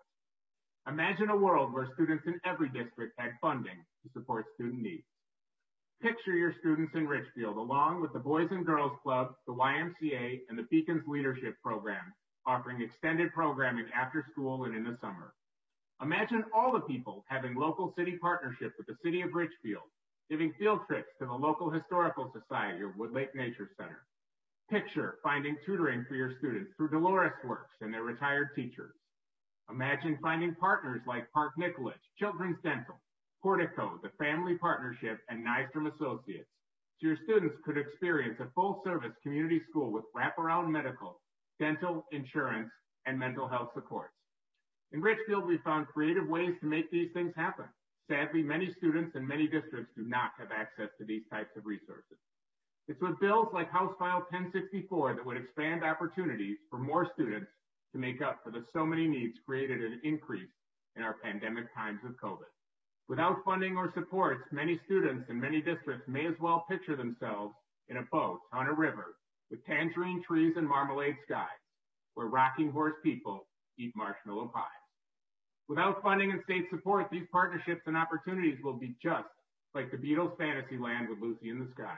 Imagine a world where students in every district had funding to support student needs. Picture picture your students in Richfield, along with the Boys and Girls Club, the Y M C A, and the Beacons Leadership Program, offering extended programming after school and in the summer. Imagine all the people having local city partnership with the city of Richfield, giving field trips to the local Historical Society or Wood Lake Nature Center. Picture finding tutoring for your students through Dolores Works and their retired teachers. Imagine finding partners like Park Nicolich, Children's Dental, Portico, the Family Partnership, and Nystrom Associates, so your students could experience a full-service community school with wraparound medical, dental, insurance, and mental health supports. In Richfield, we found creative ways to make these things happen. Sadly, many students and many districts do not have access to these types of resources. It's with bills like House File ten sixty-four that would expand opportunities for more students to make up for the so many needs created an increase in our pandemic times of COVID. Without funding or supports, many students in many districts may as well picture themselves in a boat on a river with tangerine trees and marmalade skies, where rocking horse people eat marshmallow pies. Without funding and state support, these partnerships and opportunities will be just like the Beatles' Fantasyland with Lucy in the Sky.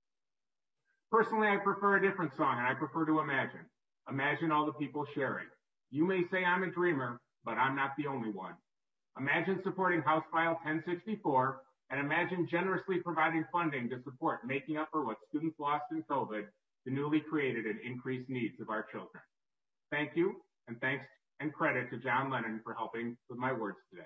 Personally, I prefer a different song, and I prefer to imagine. Imagine all the people sharing. You may say I'm a dreamer, but I'm not the only one. Imagine supporting House File ten sixty-four, and imagine generously providing funding to support making up for what students lost in COVID, the newly created and increased needs of our children. Thank you, and thanks and credit to John Lennon for helping with my words today.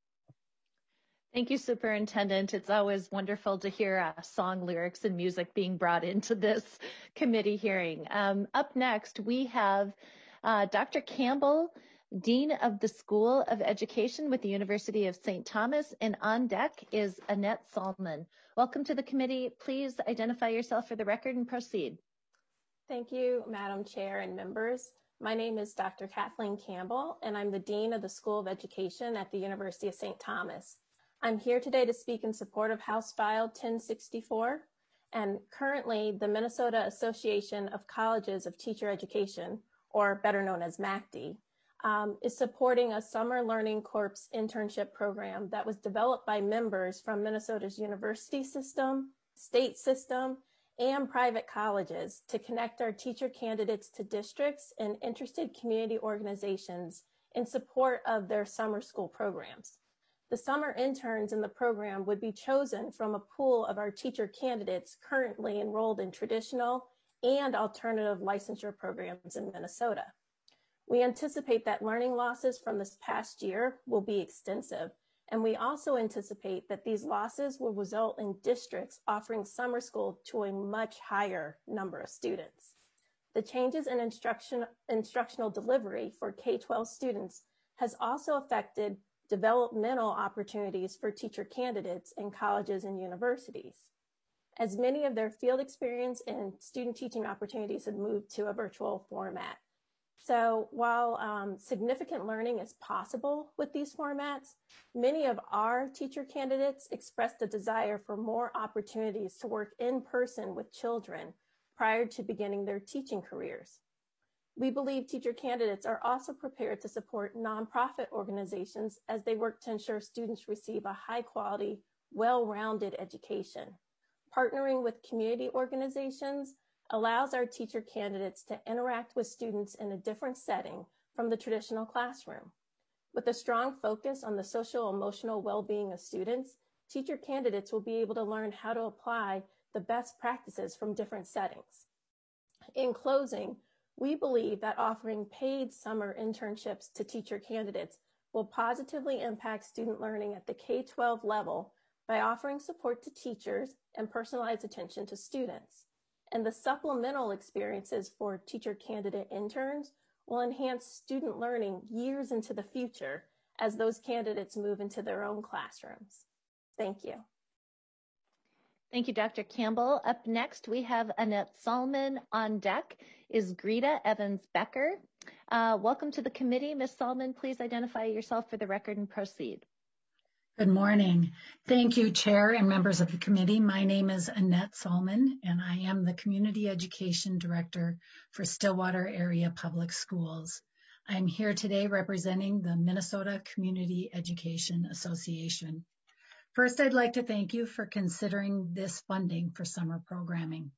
Thank you, Superintendent. It's always wonderful to hear uh, song lyrics and music being brought into this committee hearing. Um, up next, we have uh, Doctor Campbell, Dean of the School of Education with the University of Saint Thomas, and on deck is Annette Salman. Welcome to the committee. Please identify yourself for the record and proceed. Thank you, Madam Chair and members. My name is Doctor Kathleen Campbell, and I'm the Dean of the School of Education at the University of Saint Thomas. I'm here today to speak in support of House File ten sixty-four, and currently the Minnesota Association of Colleges of Teacher Education, or better known as M A C T, um, is supporting a Summer Learning Corps internship program that was developed by members from Minnesota's university system, state system, and private colleges to connect our teacher candidates to districts and interested community organizations in support of their summer school programs. The summer interns in the program would be chosen from a pool of our teacher candidates currently enrolled in traditional and alternative licensure programs in Minnesota. We anticipate that learning losses from this past year will be extensive, and we also anticipate that these losses will result in districts offering summer school to a much higher number of students. The changes in instruction, instructional delivery for K twelve students has also affected developmental opportunities for teacher candidates in colleges and universities, as many of their field experience and student teaching opportunities have moved to a virtual format. So while um, significant learning is possible with these formats, many of our teacher candidates expressed a desire for more opportunities to work in person with children prior to beginning their teaching careers. We believe teacher candidates are also prepared to support nonprofit organizations as they work to ensure students receive a high quality, well-rounded education. Partnering with community organizations allows our teacher candidates to interact with students in a different setting from the traditional classroom. With a strong focus on the social emotional well-being of students, teacher candidates will be able to learn how to apply the best practices from different settings. In closing, we believe that offering paid summer internships to teacher candidates will positively impact student learning at the K twelve level by offering support to teachers and personalized attention to students. And the supplemental experiences for teacher candidate interns will enhance student learning years into the future as those candidates move into their own classrooms. Thank you. Thank you, Doctor Campbell. Up next, we have Annette Salman. On deck is Greta Evans-Becker. Uh, welcome to the committee. Miz Salman, please identify yourself for the record and proceed. Good morning. Thank you, Chair and members of the committee. My name is Annette Salman, and I am the Community Education Director for Stillwater Area Public Schools. I'm here today representing the Minnesota Community Education Association. First, I'd like to thank you for considering this funding for summer programming.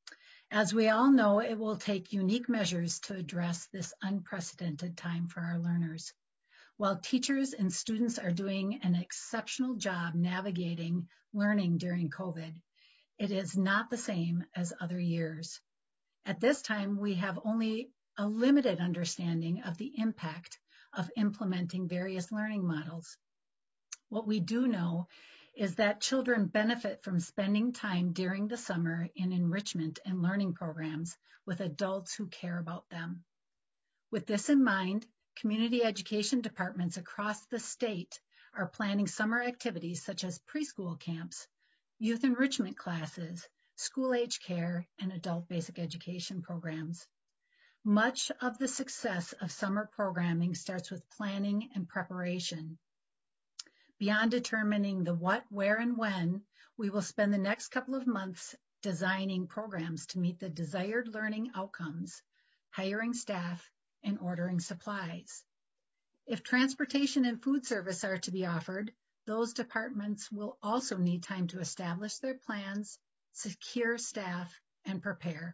As we all know, it will take unique measures to address this unprecedented time for our learners. While teachers and students are doing an exceptional job navigating learning during COVID, it is not the same as other years. At this time, we have only a limited understanding of the impact of implementing various learning models. What we do know is that children benefit from spending time during the summer in enrichment and learning programs with adults who care about them. With this in mind, community education departments across the state are planning summer activities such as preschool camps, youth enrichment classes, school-age care, and adult basic education programs. Much of the success of summer programming starts with planning and preparation. Beyond determining the what, where, and when, we will spend the next couple of months designing programs to meet the desired learning outcomes, hiring staff, and ordering supplies. If transportation and food service are to be offered, those departments will also need time to establish their plans, secure staff, and prepare.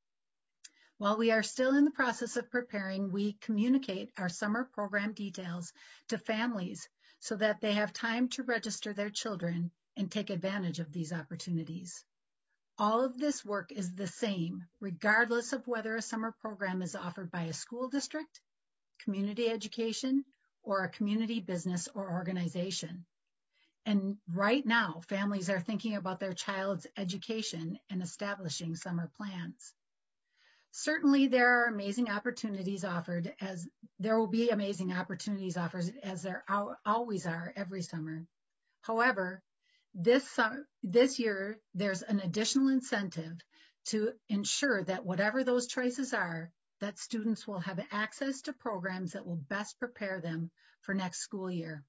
While we are still in the process of preparing, we communicate our summer program details to families so that they have time to register their children and take advantage of these opportunities. All of this work is the same, regardless of whether a summer program is offered by a school district, community education, or a community business or organization. And right now, families are thinking about their child's education and establishing summer plans. Certainly, there are amazing opportunities offered as there will be amazing opportunities offered as there always are every summer. However, this summer, this year, there's an additional incentive to ensure that whatever those choices are, that students will have access to programs that will best prepare them for next school year.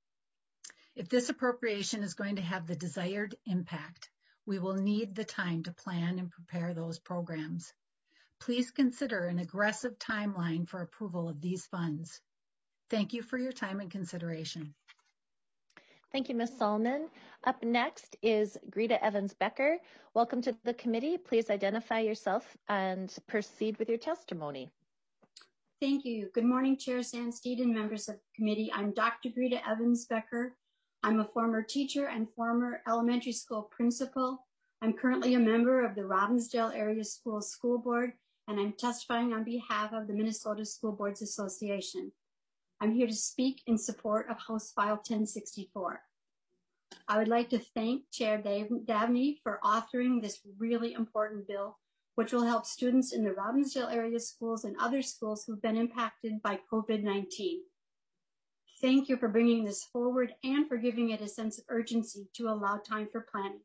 If this appropriation is going to have the desired impact, we will need the time to plan and prepare those programs. Please consider an aggressive timeline for approval of these funds. Thank you for your time and consideration. Thank you, Miz Solomon. Up next is Greta Evans-Becker. Welcome to the committee. Please identify yourself and proceed with your testimony. Thank you. Good morning, Chair Sandsteed and members of the committee. I'm Doctor Greta Evans-Becker. I'm a former teacher and former elementary school principal. I'm currently a member of the Robbinsdale Area Schools School Board, and I'm testifying on behalf of the Minnesota School Boards Association. I'm here to speak in support of House File ten sixty-four. I would like to thank Chair Dabney for authoring this really important bill, which will help students in the Robbinsdale area schools and other schools who've been impacted by COVID nineteen. Thank you for bringing this forward and for giving it a sense of urgency to allow time for planning.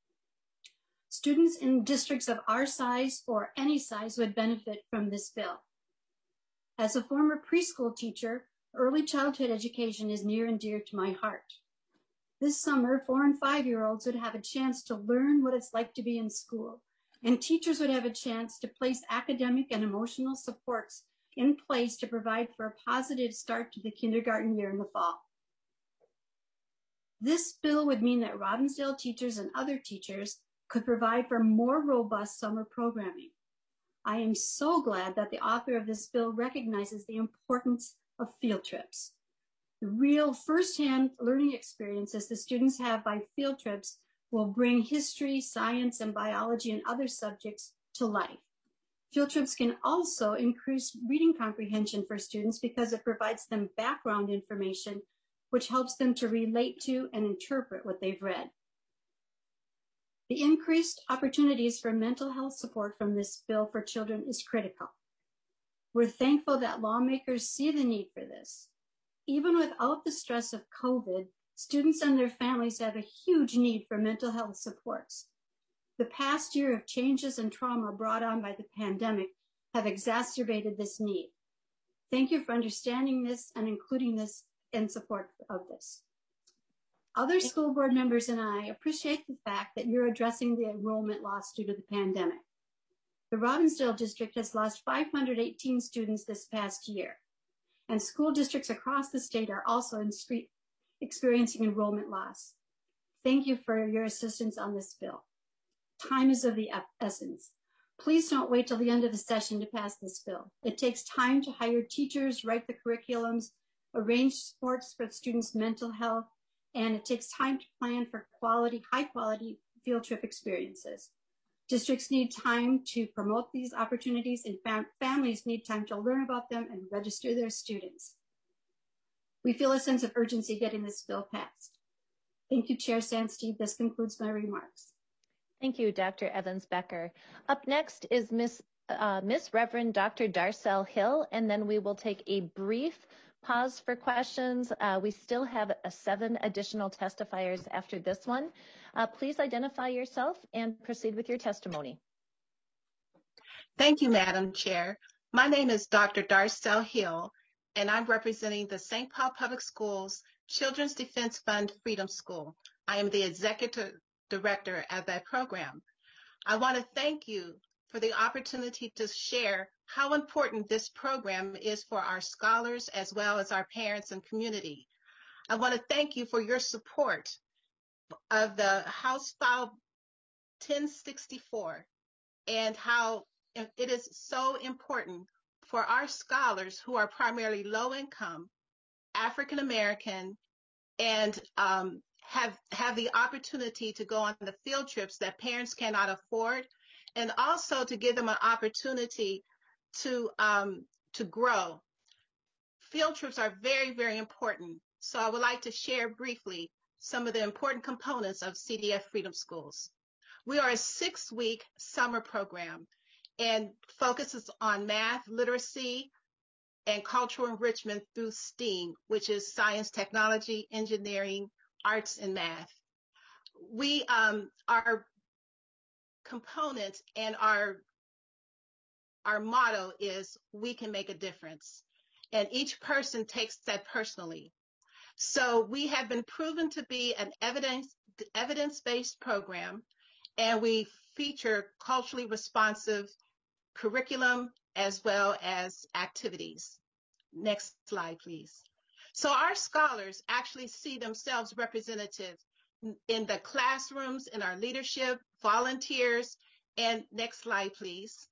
Students in districts of our size or any size would benefit from this bill. As a former preschool teacher, early childhood education is near and dear to my heart. This summer, four and five-year-olds would have a chance to learn what it's like to be in school, and teachers would have a chance to place academic and emotional supports in place to provide for a positive start to the kindergarten year in the fall. This bill would mean that Robbinsdale teachers and other teachers could provide for more robust summer programming. I am so glad that the author of this bill recognizes the importance of field trips. The real firsthand learning experiences the students have by field trips will bring history, science, and biology and other subjects to life. Field trips can also increase reading comprehension for students because it provides them background information, which helps them to relate to and interpret what they've read. The increased opportunities for mental health support from this bill for children is critical. We're thankful that lawmakers see the need for this. Even without the stress of COVID, students and their families have a huge need for mental health supports. The past year of changes and trauma brought on by the pandemic have exacerbated this need. Thank you for understanding this and including this in support of this. Other school board members and I appreciate the fact that you're addressing the enrollment loss due to the pandemic. The Robbinsdale district has lost five hundred eighteen students this past year, and school districts across the state are also experiencing enrollment loss. Thank you for your assistance on this bill. Time is of the essence. Please don't wait till the end of the session to pass this bill. It takes time to hire teachers, write the curriculums, arrange sports for students' mental health, and it takes time to plan for quality, high quality field trip experiences. Districts need time to promote these opportunities, and fam families need time to learn about them and register their students. We feel a sense of urgency getting this bill passed. Thank you, Chair Sandstein. This concludes my remarks. Thank you, Doctor Evans-Becker. Up next is Miss Uh, Miss Reverend Doctor Darcel Hill, and then we will take a brief pause for questions. Uh, we still have uh, seven additional testifiers after this one. Uh, please identify yourself and proceed with your testimony. Thank you, Madam Chair. My name is Doctor Darcel Hill, and I'm representing the Saint Paul Public Schools Children's Defense Fund Freedom School. I am the Executive Director of that program. I want to thank you for the opportunity to share how important this program is for our scholars as well as our parents and community. I want to thank you for your support of the House File ten sixty-four and how it is so important for our scholars who are primarily low income, African American, and um, have, have the opportunity to go on the field trips that parents cannot afford, and also to give them an opportunity to, um, to grow. Field trips are very, very important. So I would like to share briefly some of the important components of C D F Freedom Schools. We are a six-week summer program and focuses on math, literacy, and cultural enrichment through STEAM, which is science, technology, engineering, arts, and math. We, um, our component and our, our motto is, we can make a difference. And each person takes that personally. So we have been proven to be an evidence, evidence-based program, and we feature culturally responsive curriculum as well as activities. Next slide, please. So our scholars actually see themselves representative in the classrooms, in our leadership, volunteers, and next slide, please.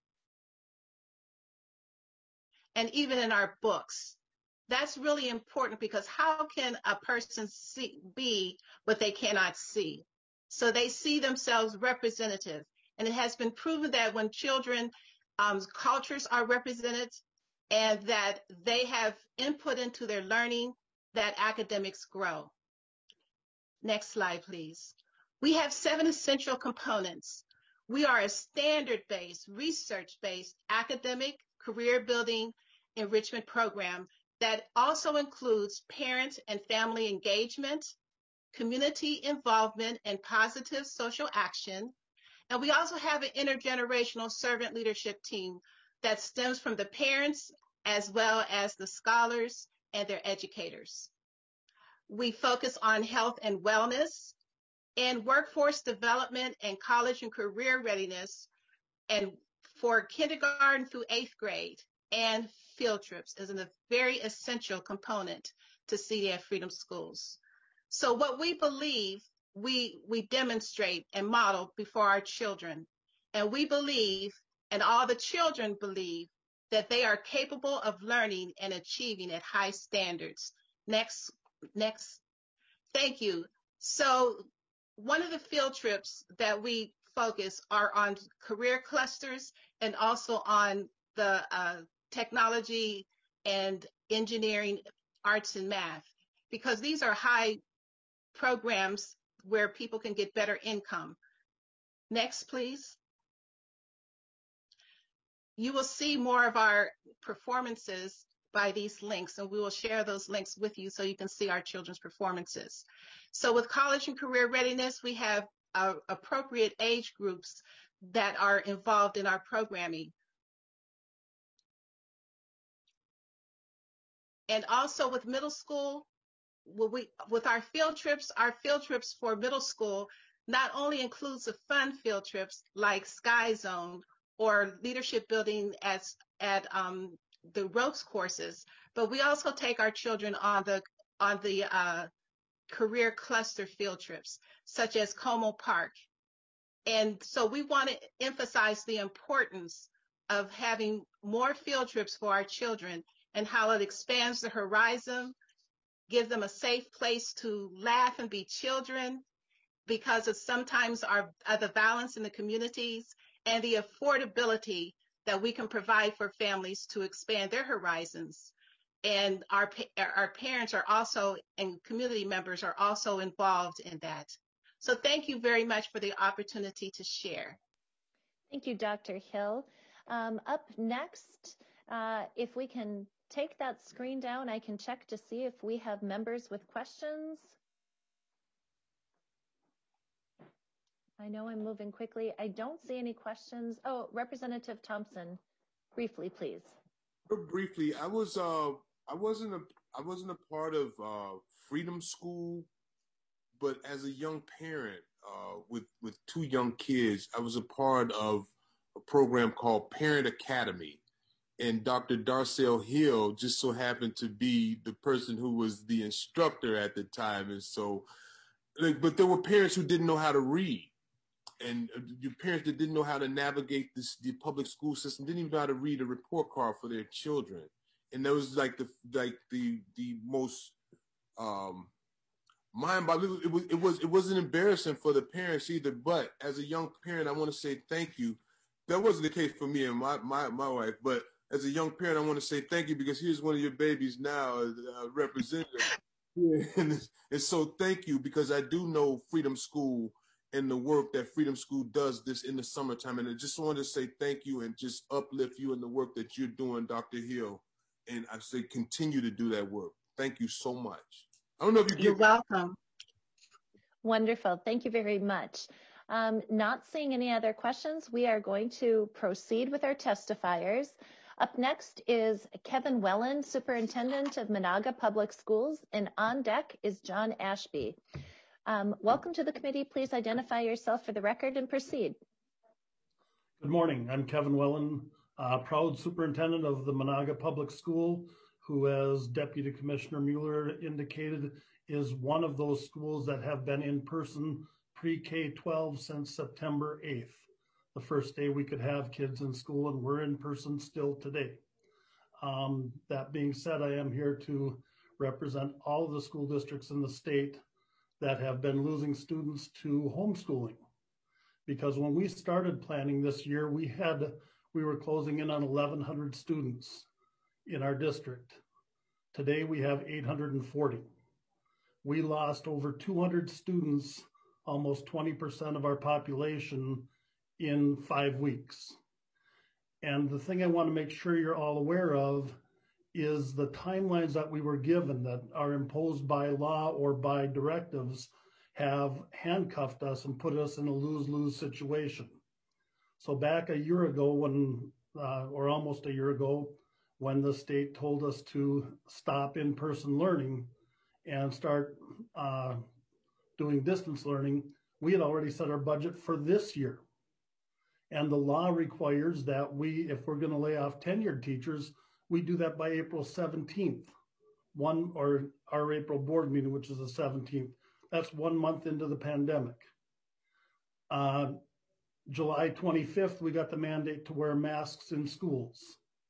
And even in our books. That's really important because how can a person see, be what they cannot see? So they see themselves representative. And it has been proven that when children, um, cultures are represented and that they have input into their learning, that academics grow. Next slide, please. We have seven essential components. We are a standard-based, research-based academic, career-building, enrichment program that also includes parent and family engagement, community involvement, and positive social action. And we also have an intergenerational servant leadership team that stems from the parents as well as the scholars and their educators. We focus on health and wellness and workforce development and college and career readiness, and for kindergarten through eighth grade, and field trips is a very essential component to C D F Freedom Schools. So what we believe, we, we demonstrate and model before our children. And we believe, and all the children believe, that they are capable of learning and achieving at high standards. Next, next. Thank you. So one of the field trips that we focus are on career clusters and also on the uh, technology and engineering, arts and math, because these are high programs where people can get better income. Next, please. You will see more of our performances by these links, and we will share those links with you so you can see our children's performances. So with college and career readiness, we have uh, appropriate age groups that are involved in our programming. And also with middle school, we, with our field trips, our field trips for middle school not only includes the fun field trips like Sky Zone or leadership building as, at um, the ropes courses, but we also take our children on the, on the uh, career cluster field trips, such as Como Park. And so we want to emphasize the importance of having more field trips for our children and how it expands the horizon, gives them a safe place to laugh and be children because of sometimes our, uh, the violence in the communities and the affordability that we can provide for families to expand their horizons. And our, our parents are also, and community members are also involved in that. So thank you very much for the opportunity to share. Thank you, Doctor Hill. Um, up next, uh, if we can take that screen down, I can check to see if we have members with questions. I know I'm moving quickly. I don't see any questions. Oh, Representative Thompson, briefly, please. Briefly, I was uh, I wasn't a I wasn't a part of uh, Freedom School, but as a young parent uh, with with two young kids, I was a part of a program called Parent Academy, and Doctor Darcel Hill just so happened to be the person who was the instructor at the time, and so, like, but there were parents who didn't know how to read. And your parents that didn't know how to navigate this, the public school system, didn't even know how to read a report card for their children. And that was like the like the the most um, mind-boggling. It was it was it wasn't embarrassing for the parents either. But as a young parent, I want to say thank you. That wasn't the case for me and my my my wife. But as a young parent, I want to say thank you because here's one of your babies now, uh, representative. Yeah. And, and so thank you because I do know Freedom School and the work that Freedom School does this in the summertime. And I just wanted to say thank you and just uplift you in the work that you're doing, Doctor Hill. And I say continue to do that work. Thank you so much. I don't know if you You're get- welcome. Wonderful. Thank you very much. Um, not seeing any other questions, we are going to proceed with our testifiers. Up next is Kevin Wellen, Superintendent of Monaga Public Schools, and on deck is John Ashby. Um, welcome to the committee. Please identify yourself for the record and proceed. Good morning. I'm Kevin Wellen, uh, proud superintendent of the Monaga Public School, who, as Deputy Commissioner Mueller indicated, is one of those schools that have been in person pre-K twelve since September eighth, the first day we could have kids in school, and we're in person still today. Um, that being said, I am here to represent all of the school districts in the state that have been losing students to homeschooling. Because when we started planning this year, we had, we were closing in on eleven hundred students in our district. Today we have eight hundred forty. We lost over two hundred students, almost twenty percent of our population in five weeks. And the thing I want to make sure you're all aware of is the timelines that we were given that are imposed by law or by directives have handcuffed us and put us in a lose-lose situation. So back a year ago when, uh, or almost a year ago, when the state told us to stop in-person learning and start uh, doing distance learning, we had already set our budget for this year. And the law requires that we, if we're going to lay off tenured teachers, we do that by April seventeenth, one or our April board meeting, which is the seventeenth. That's one month into the pandemic. Uh, July twenty-fifth, we got the mandate to wear masks in schools.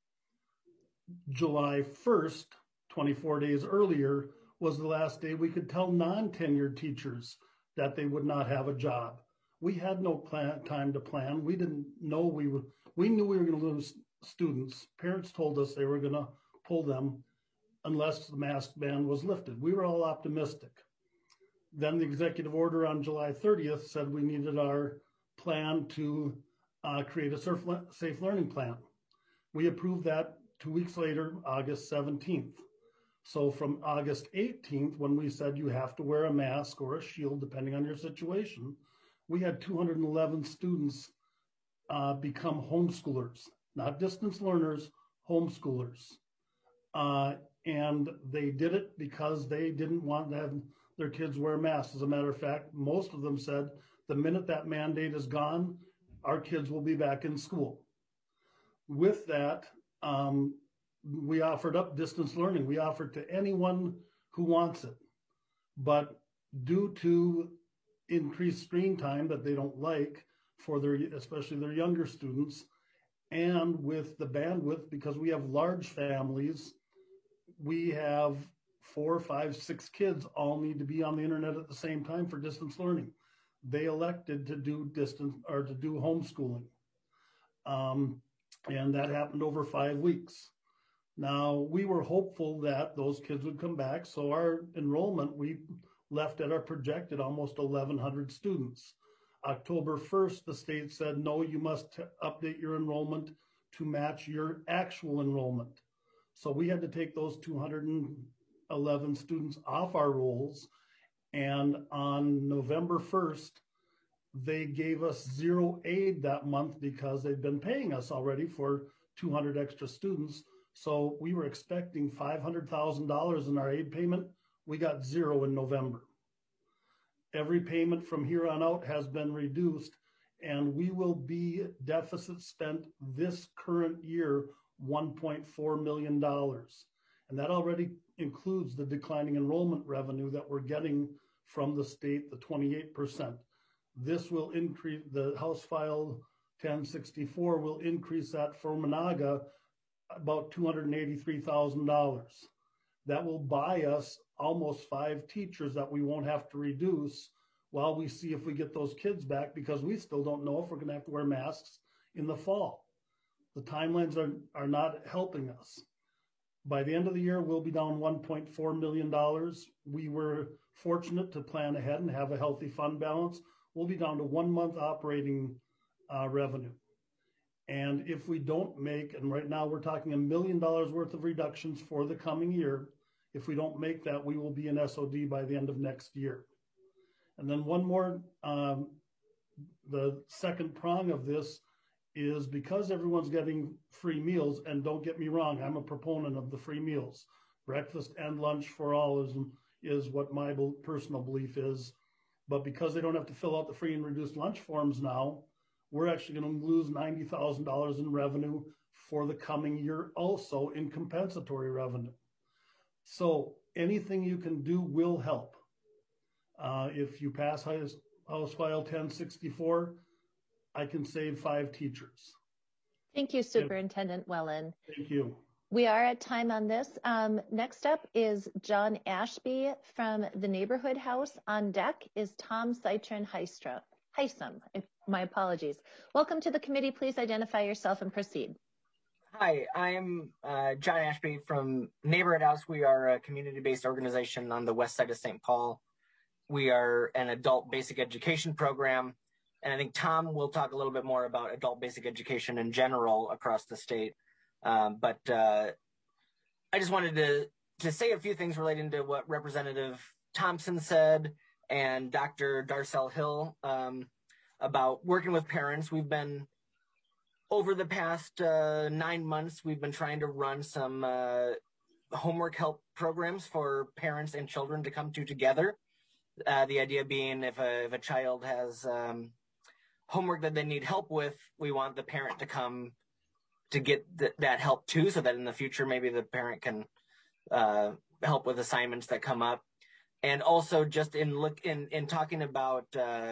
July first, twenty-four days earlier, was the last day we could tell non-tenured teachers that they would not have a job. We had no plan, time to plan. We didn't know we were, we knew we were going to lose students. Parents told us they were going to pull them unless the mask ban was lifted. We were all optimistic. Then the executive order on July thirtieth said we needed our plan to uh, create a safe learning plan. We approved that two weeks later, August seventeenth. So from August eighteenth, when we said you have to wear a mask or a shield, depending on your situation, we had two hundred eleven students uh, become homeschoolers, not distance learners, homeschoolers. Uh, and they did it because they didn't want to have their kids wear masks. As a matter of fact, most of them said the minute that mandate is gone, our kids will be back in school. With that, um, we offered up distance learning. We offered to anyone who wants it. But due to increased screen time that they don't like for their, especially their younger students, and with the bandwidth, because we have large families, we have four, five, six kids all need to be on the internet at the same time for distance learning. They elected to do distance or to do homeschooling. Um, and that happened over five weeks. Now, we were hopeful that those kids would come back. So our enrollment, we left at our projected almost eleven hundred students. October first, the state said, no, you must update your enrollment to match your actual enrollment. So we had to take those two hundred eleven students off our rolls. And on November first, they gave us zero aid that month because they'd been paying us already for two hundred extra students. So we were expecting five hundred thousand dollars in our aid payment. We got zero in November. Every payment from here on out has been reduced, and we will be deficit spent this current year one point four million dollars. And that already includes the declining enrollment revenue that we're getting from the state, the twenty-eight percent. This will increase, the House File ten sixty-four will increase that for Monaga about two hundred eighty-three thousand dollars. That will buy us almost five teachers that we won't have to reduce while we see if we get those kids back, because we still don't know if we're gonna have to wear masks in the fall. The timelines are, are not helping us. By the end of the year, we'll be down one point four million dollars. We were fortunate to plan ahead and have a healthy fund balance. We'll be down to one month operating uh, revenue. And if we don't make, and right now we're talking a million dollars worth of reductions for the coming year, if we don't make that, we will be in S O D by the end of next year. And then one more, um, the second prong of this is because everyone's getting free meals, and don't get me wrong, I'm a proponent of the free meals. Breakfast and lunch for all is, is what my personal belief is. But because they don't have to fill out the free and reduced lunch forms now, we're actually going to lose ninety thousand dollars in revenue for the coming year also in compensatory revenue. So anything you can do will help. Uh, if you pass House, House File ten sixty-four, I can save five teachers. Thank you, Superintendent Wellen. Thank you. We are at time on this. Um, next up is John Ashby from the Neighborhood House. On deck is Tom Citron Heisem. My apologies. Welcome to the committee. Please identify yourself and proceed. Hi, I'm uh, John Ashby from Neighborhood House. We are a community-based organization on the west side of Saint Paul. We are an adult basic education program. And I think Tom will talk a little bit more about adult basic education in general across the state. Um, but uh, I just wanted to, to say a few things relating to what Representative Thompson said and Doctor Darcel Hill um, about working with parents. We've been, over the past uh, nine months, we've been trying to run some uh, homework help programs for parents and children to come to together. Uh, the idea being if a, if a child has um, homework that they need help with, we want the parent to come to get th- that help too, so that in the future, maybe the parent can uh, help with assignments that come up. And also just in look in, in talking about uh,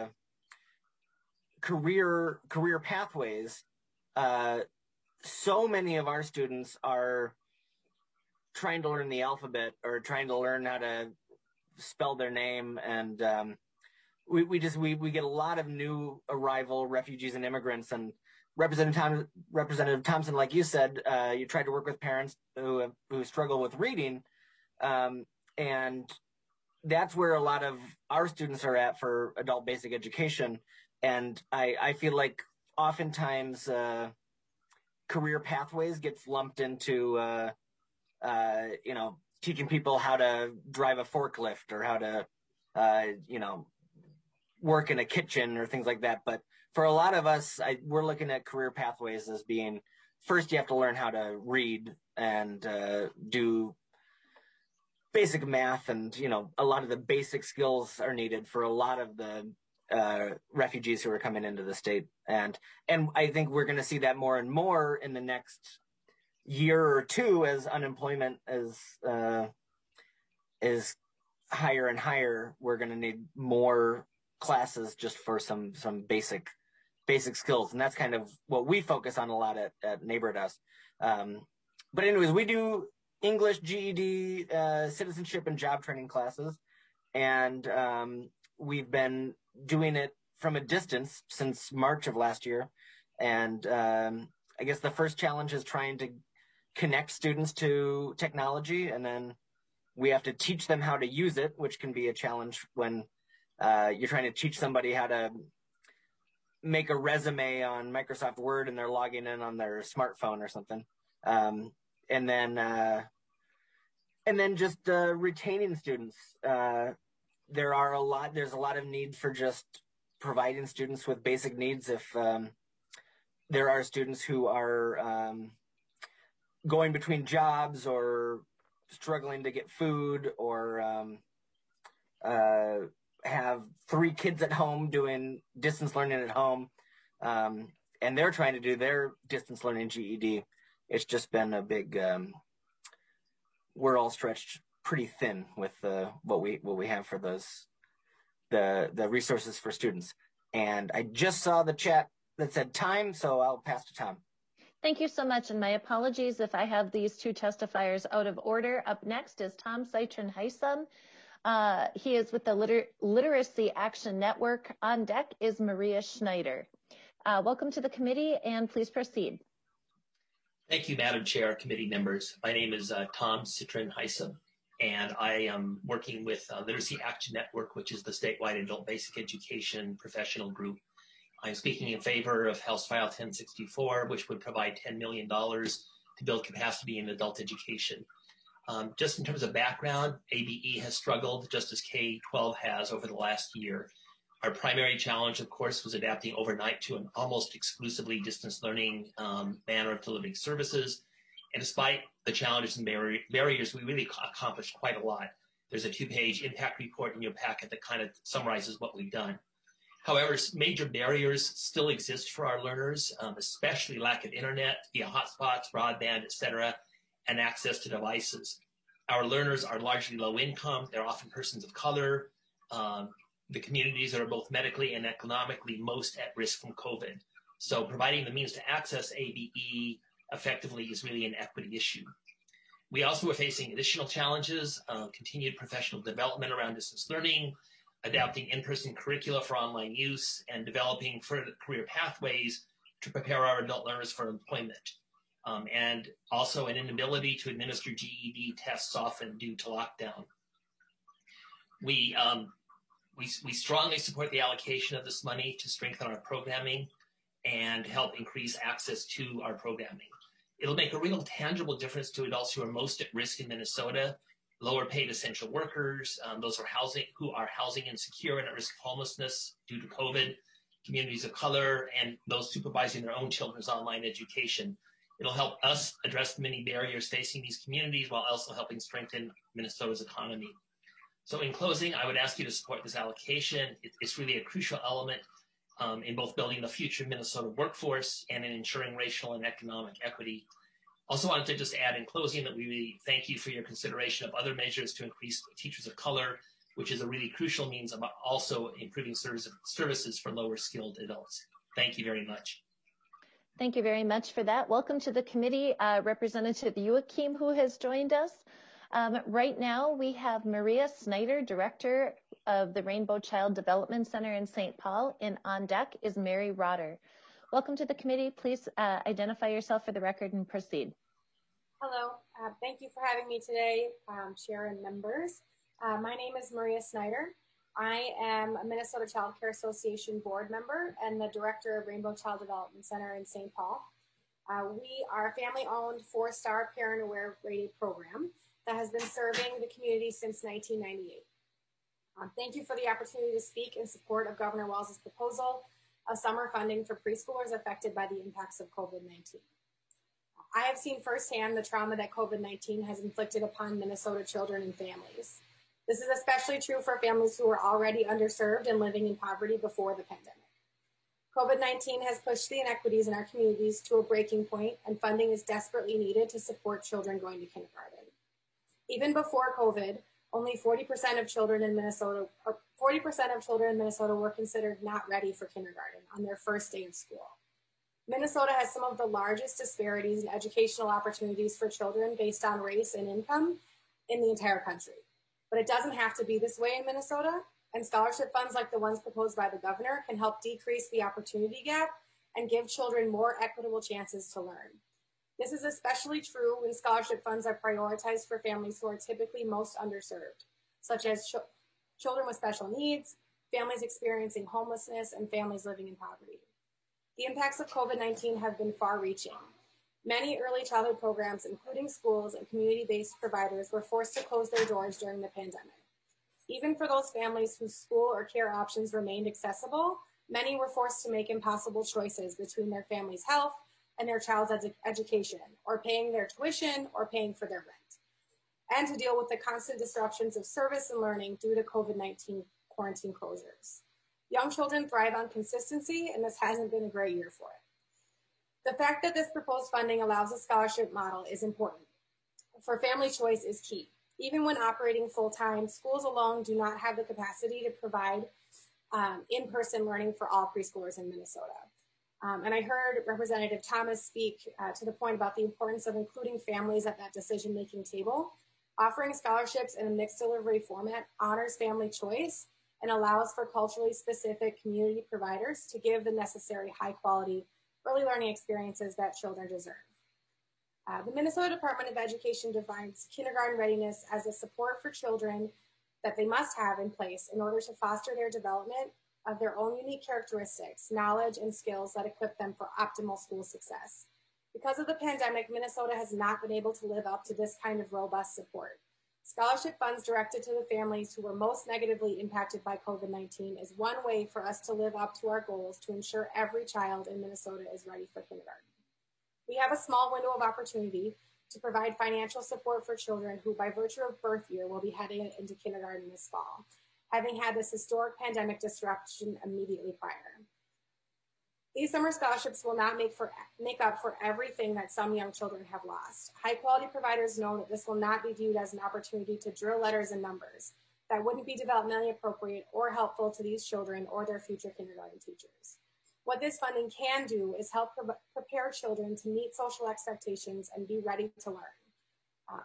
career career pathways, uh, so many of our students are trying to learn the alphabet or trying to learn how to spell their name. And um, we, we just, we, we get a lot of new arrival refugees and immigrants. And Representative, Tom, Representative Thompson, like you said, uh, you tried to work with parents who have, who struggle with reading. Um, and that's where a lot of our students are at for adult basic education. And I, I feel like oftentimes uh, career pathways gets lumped into, uh, uh, you know, teaching people how to drive a forklift or how to, uh, you know, work in a kitchen or things like that. But for a lot of us, I, we're looking at career pathways as being, first you have to learn how to read and uh, do basic math, and, you know, a lot of the basic skills are needed for a lot of the uh, refugees who are coming into the state. And, and I think we're going to see that more and more in the next year or two as unemployment is, uh, is higher and higher, we're going to need more classes just for some some basic basic skills, and that's kind of what we focus on a lot at, at Neighborhood House. Um, but anyways, we do English, G E D, uh, citizenship, and job training classes, and um, we've been doing it from a distance since March of last year. And um, I guess the first challenge is trying to connect students to technology, and then we have to teach them how to use it, which can be a challenge when uh, you're trying to teach somebody how to make a resume on Microsoft Word and they're logging in on their smartphone or something. Um, and then uh, and then just uh, retaining students. Uh, there are a lot, there's a lot of need for just providing students with basic needs. If um, there are students who are um, going between jobs or struggling to get food, or um, uh, have three kids at home doing distance learning at home, um, and they're trying to do their distance learning G E D. It's just been a big, um, we're all stretched pretty thin with uh, what we what we have for those, the, the resources for students. And I just saw the chat that said time, so I'll pass to Tom. Thank you so much, and my apologies if I have these two testifiers out of order. Up next is Tom Citron-Hysom. Uh, he is with the Liter Literacy Action Network. On deck is Maria Schneider. Uh, welcome to the committee, and please proceed. Thank you, Madam Chair, committee members. My name is uh, Tom Citron-Hysom, and I am working with uh, Literacy Action Network, which is the statewide adult basic education professional group. I'm speaking in favor of House File ten sixty-four, which would provide ten million dollars to build capacity in adult education. Um, just in terms of background, A B E has struggled just as K twelve has over the last year. Our primary challenge, of course, was adapting overnight to an almost exclusively distance learning um, manner of delivering services. And despite the challenges and barri barriers, we really accomplished quite a lot. There's a two-page impact report in your packet that kind of summarizes what we've done. However, major barriers still exist for our learners, um, especially lack of internet via hotspots, broadband, et cetera, and access to devices. Our learners are largely low income. They're often persons of color. Um, the communities that are both medically and economically most at risk from COVID. So providing the means to access A B E effectively is really an equity issue. We also are facing additional challenges, uh, continued professional development around distance learning, adapting in-person curricula for online use, and developing further career pathways to prepare our adult learners for employment. Um, and also an inability to administer G E D tests often due to lockdown. We, um, we, we strongly support the allocation of this money to strengthen our programming and help increase access to our programming. It'll make a real tangible difference to adults who are most at risk in Minnesota, lower paid essential workers, um, those who are housing who are housing insecure and at risk of homelessness due to COVID, communities of color, and those supervising their own children's online education. It'll help us address the many barriers facing these communities while also helping strengthen Minnesota's economy. So in closing, I would ask you to support this allocation. It, it's really a crucial element um, in both building the future Minnesota workforce and in ensuring racial and economic equity. Also wanted to just add in closing that we really thank you for your consideration of other measures to increase teachers of color, which is a really crucial means of also improving service, services for lower skilled adults. Thank you very much. Thank you very much for that. Welcome to the committee, uh, Representative Youakim, who has joined us. Um, right now, we have Maria Snyder, Director of the Rainbow Child Development Center in Saint Paul, and on deck is Mary Rotter. Welcome to the committee. Please uh, identify yourself for the record and proceed. Hello. Uh, thank you for having me today, um, Chair and members. Uh, my name is Maria Snyder. I am a Minnesota Child Care Association board member and the Director of Rainbow Child Development Center in Saint Paul. Uh, we are a family-owned four-star parent-aware rated program that has been serving the community since nineteen ninety-eight. Um, thank you for the opportunity to speak in support of Governor Walz's proposal of summer funding for preschoolers affected by the impacts of COVID nineteen. I have seen firsthand the trauma that COVID nineteen has inflicted upon Minnesota children and families. This is especially true for families who were already underserved and living in poverty before the pandemic. COVID nineteen has pushed the inequities in our communities to a breaking point, and funding is desperately needed to support children going to kindergarten. Even before COVID, only forty percent of children in Minnesota, or forty percent of children in Minnesota were considered not ready for kindergarten on their first day of school. Minnesota has some of the largest disparities in educational opportunities for children based on race and income in the entire country. But it doesn't have to be this way in Minnesota, and scholarship funds like the ones proposed by the governor can help decrease the opportunity gap and give children more equitable chances to learn. This is especially true when scholarship funds are prioritized for families who are typically most underserved, such as ch- children with special needs, families experiencing homelessness, and families living in poverty. The impacts of COVID nineteen have been far-reaching. Many early childhood programs, including schools and community-based providers, were forced to close their doors during the pandemic. Even for those families whose school or care options remained accessible, many were forced to make impossible choices between their family's health and their child's ed- education, or paying their tuition or paying for their rent, and to deal with the constant disruptions of service and learning due to COVID nineteen quarantine closures. Young children thrive on consistency, and this hasn't been a great year for it. The fact that this proposed funding allows a scholarship model is important, for family choice is key. Even when operating full-time, schools alone do not have the capacity to provide um, in-person learning for all preschoolers in Minnesota. Um, and I heard Representative Thomas speak uh, to the point about the importance of including families at that decision-making table. Offering scholarships in a mixed delivery format honors family choice and allows for culturally specific community providers to give the necessary high-quality early learning experiences that children deserve. Uh, the Minnesota Department of Education defines kindergarten readiness as a support for children that they must have in place in order to foster their development of their own unique characteristics, knowledge, and skills that equip them for optimal school success. Because of the pandemic, Minnesota has not been able to live up to this kind of robust support. Scholarship funds directed to the families who were most negatively impacted by COVID nineteen is one way for us to live up to our goals to ensure every child in Minnesota is ready for kindergarten. We have a small window of opportunity to provide financial support for children who, by virtue of birth year, will be heading into kindergarten this fall, having had this historic pandemic disruption immediately prior. These summer scholarships will not make, for, make up for everything that some young children have lost. High-quality providers know that this will not be viewed as an opportunity to drill letters and numbers that wouldn't be developmentally appropriate or helpful to these children or their future kindergarten teachers. What this funding can do is help pre- prepare children to meet social expectations and be ready to learn. Um,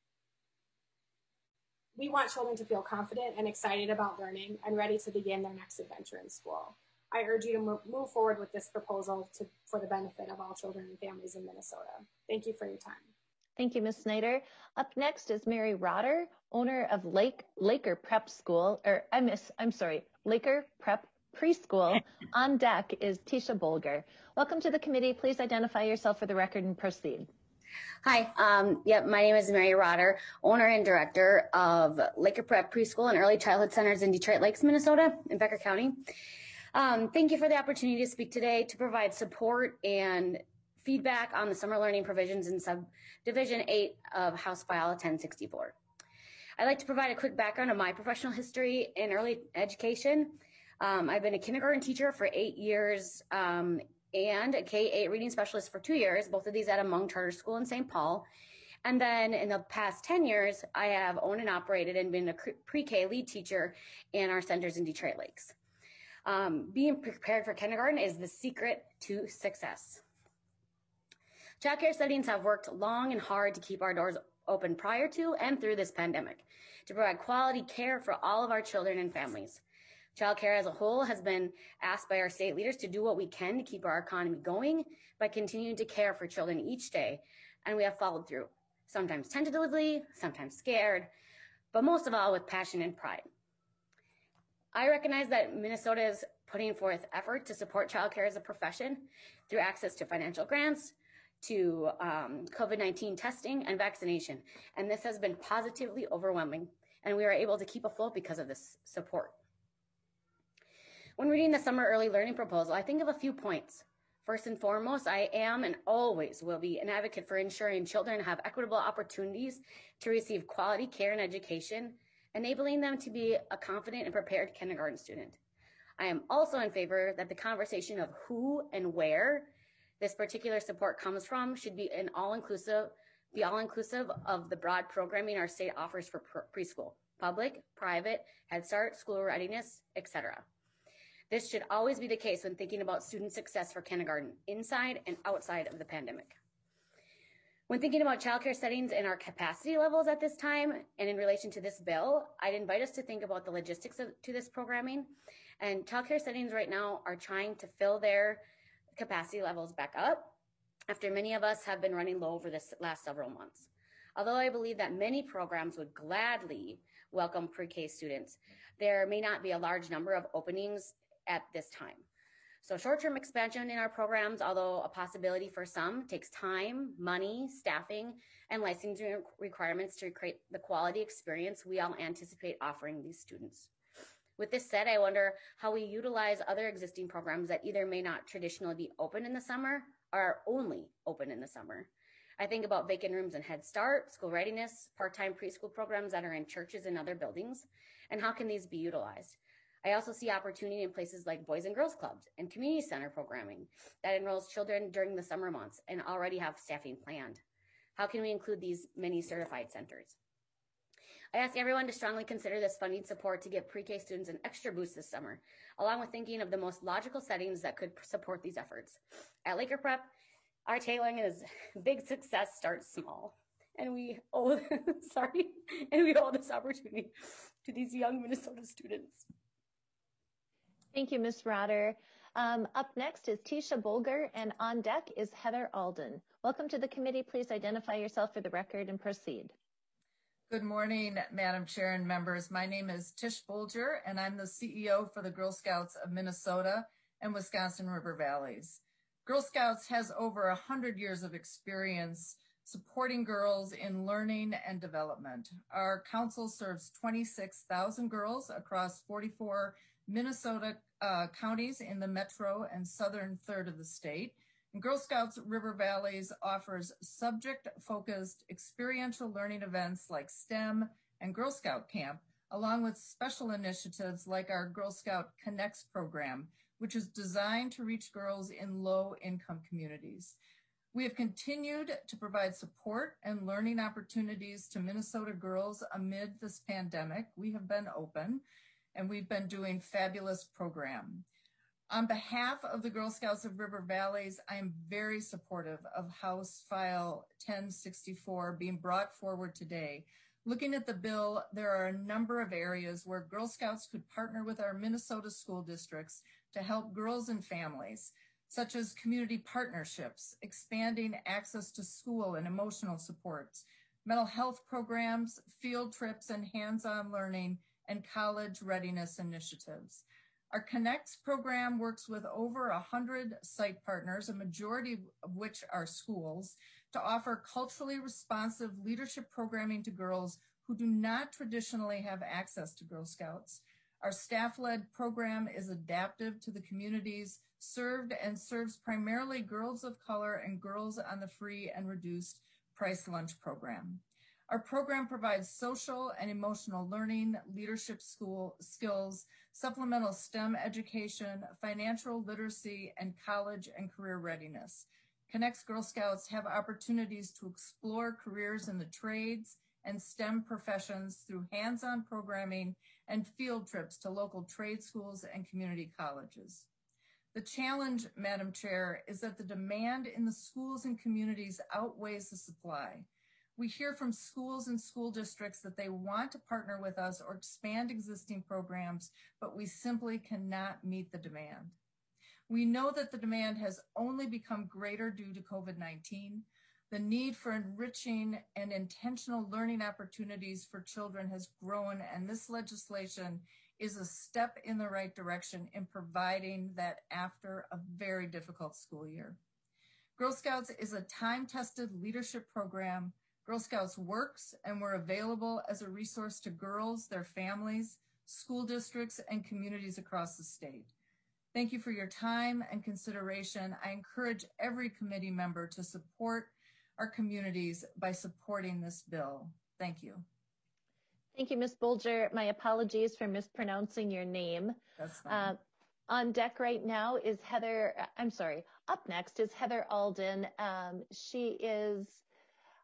we want children to feel confident and excited about learning and ready to begin their next adventure in school. I urge you to move forward with this proposal to, for the benefit of all children and families in Minnesota. Thank you for your time. Thank you, Miz Snyder. Up next is Mary Rotter, owner of Lake Laker Prep School, or I miss, I'm sorry, Laker Prep Preschool. On deck is Tisha Bolger. Welcome to the committee. Please identify yourself for the record and proceed. Hi, um, yep, my name is Mary Rotter, owner and director of Laker Prep Preschool and Early Childhood Centers in Detroit Lakes, Minnesota, in Becker County. Um, thank you for the opportunity to speak today to provide support and feedback on the summer learning provisions in Subdivision eight of House File ten sixty-four. I'd like to provide a quick background of my professional history in early education. Um, I've been a kindergarten teacher for eight years um, and a K eight reading specialist for two years, both of these at a Hmong charter school in Saint Paul. And then in the past ten years, I have owned and operated and been a pre-K lead teacher in our centers in Detroit Lakes. Um, being prepared for kindergarten is the secret to success. Child care settings have worked long and hard to keep our doors open prior to and through this pandemic, to provide quality care for all of our children and families. Child care as a whole has been asked by our state leaders to do what we can to keep our economy going by continuing to care for children each day, and we have followed through, sometimes tentatively, sometimes scared, but most of all with passion and pride. I recognize that Minnesota is putting forth effort to support childcare as a profession through access to financial grants, to um, COVID nineteen testing and vaccination. And this has been positively overwhelming, and we are able to keep afloat because of this support. When reading the summer early learning proposal, I think of a few points. First and foremost, I am and always will be an advocate for ensuring children have equitable opportunities to receive quality care and education, enabling them to be a confident and prepared kindergarten student. I am also in favor that the conversation of who and where this particular support comes from should be an all-inclusive, be all-inclusive of the broad programming our state offers for preschool, public, private, Head Start, school readiness, et cetera. This should always be the case when thinking about student success for kindergarten, inside and outside of the pandemic. When thinking about childcare settings and our capacity levels at this time, and in relation to this bill, I'd invite us to think about the logistics of, to this programming. And childcare settings right now are trying to fill their capacity levels back up after many of us have been running low over this last several months. Although I believe that many programs would gladly welcome pre-K students, there may not be a large number of openings at this time. So short-term expansion in our programs, although a possibility for some, takes time, money, staffing, and licensing requirements to create the quality experience we all anticipate offering these students. With this said, I wonder how we utilize other existing programs that either may not traditionally be open in the summer or are only open in the summer. I think about vacant rooms in Head Start, school readiness, part-time preschool programs that are in churches and other buildings, and how can these be utilized? I also see opportunity in places like Boys and Girls Clubs and community center programming that enrolls children during the summer months and already have staffing planned. How can we include these many certified centers? I ask everyone to strongly consider this funding support to give pre-K students an extra boost this summer, along with thinking of the most logical settings that could support these efforts. At Laker Prep, our tailoring is big success starts small. And we owe, sorry, and we owe this opportunity to these young Minnesota students. Thank you, Miz Rotter. Um, up next is Tisha Bolger, and on deck is Heather Alden. Welcome to the committee. Please identify yourself for the record and proceed. Good morning, Madam Chair and members. My name is Tish Bolger, and I'm the C E O for the Girl Scouts of Minnesota and Wisconsin River Valleys. Girl Scouts has over one hundred years of experience supporting girls in learning and development. Our council serves twenty-six thousand girls across forty-four Minnesota uh, counties in the metro and southern third of the state. And Girl Scouts River Valleys offers subject-focused experiential learning events like STEM and Girl Scout Camp, along with special initiatives like our Girl Scout Connects program, which is designed to reach girls in low-income communities. We have continued to provide support and learning opportunities to Minnesota girls amid this pandemic. We have been open, and we've been doing fabulous program. On behalf of the Girl Scouts of River Valleys, I am very supportive of House File ten sixty-four being brought forward today. Looking at the bill, there are a number of areas where Girl Scouts could partner with our Minnesota school districts to help girls and families, such as community partnerships, expanding access to school and emotional supports, mental health programs, field trips and hands-on learning, and college readiness initiatives. Our Connects program works with over one hundred site partners, a majority of which are schools, to offer culturally responsive leadership programming to girls who do not traditionally have access to Girl Scouts. Our staff-led program is adaptive to the communities served and serves primarily girls of color and girls on the free and reduced price lunch program. Our program provides social and emotional learning, leadership school skills, supplemental STEM education, financial literacy, and college and career readiness. Connects Girl Scouts have opportunities to explore careers in the trades and STEM professions through hands-on programming and field trips to local trade schools and community colleges. The challenge, Madam Chair, is that the demand in the schools and communities outweighs the supply. We hear from schools and school districts that they want to partner with us or expand existing programs, but we simply cannot meet the demand. We know that the demand has only become greater due to COVID nineteen. The need for enriching and intentional learning opportunities for children has grown, and this legislation is a step in the right direction in providing that after a very difficult school year. Girl Scouts is a time-tested leadership program. Girl Scouts works, and we're available as a resource to girls, their families, school districts, and communities across the state. Thank you for your time and consideration. I encourage every committee member to support our communities by supporting this bill. Thank you. Thank you, Miz Bolger. My apologies for mispronouncing your name. That's fine. Uh, on deck right now is Heather, I'm sorry, up next is Heather Alden. Um, she is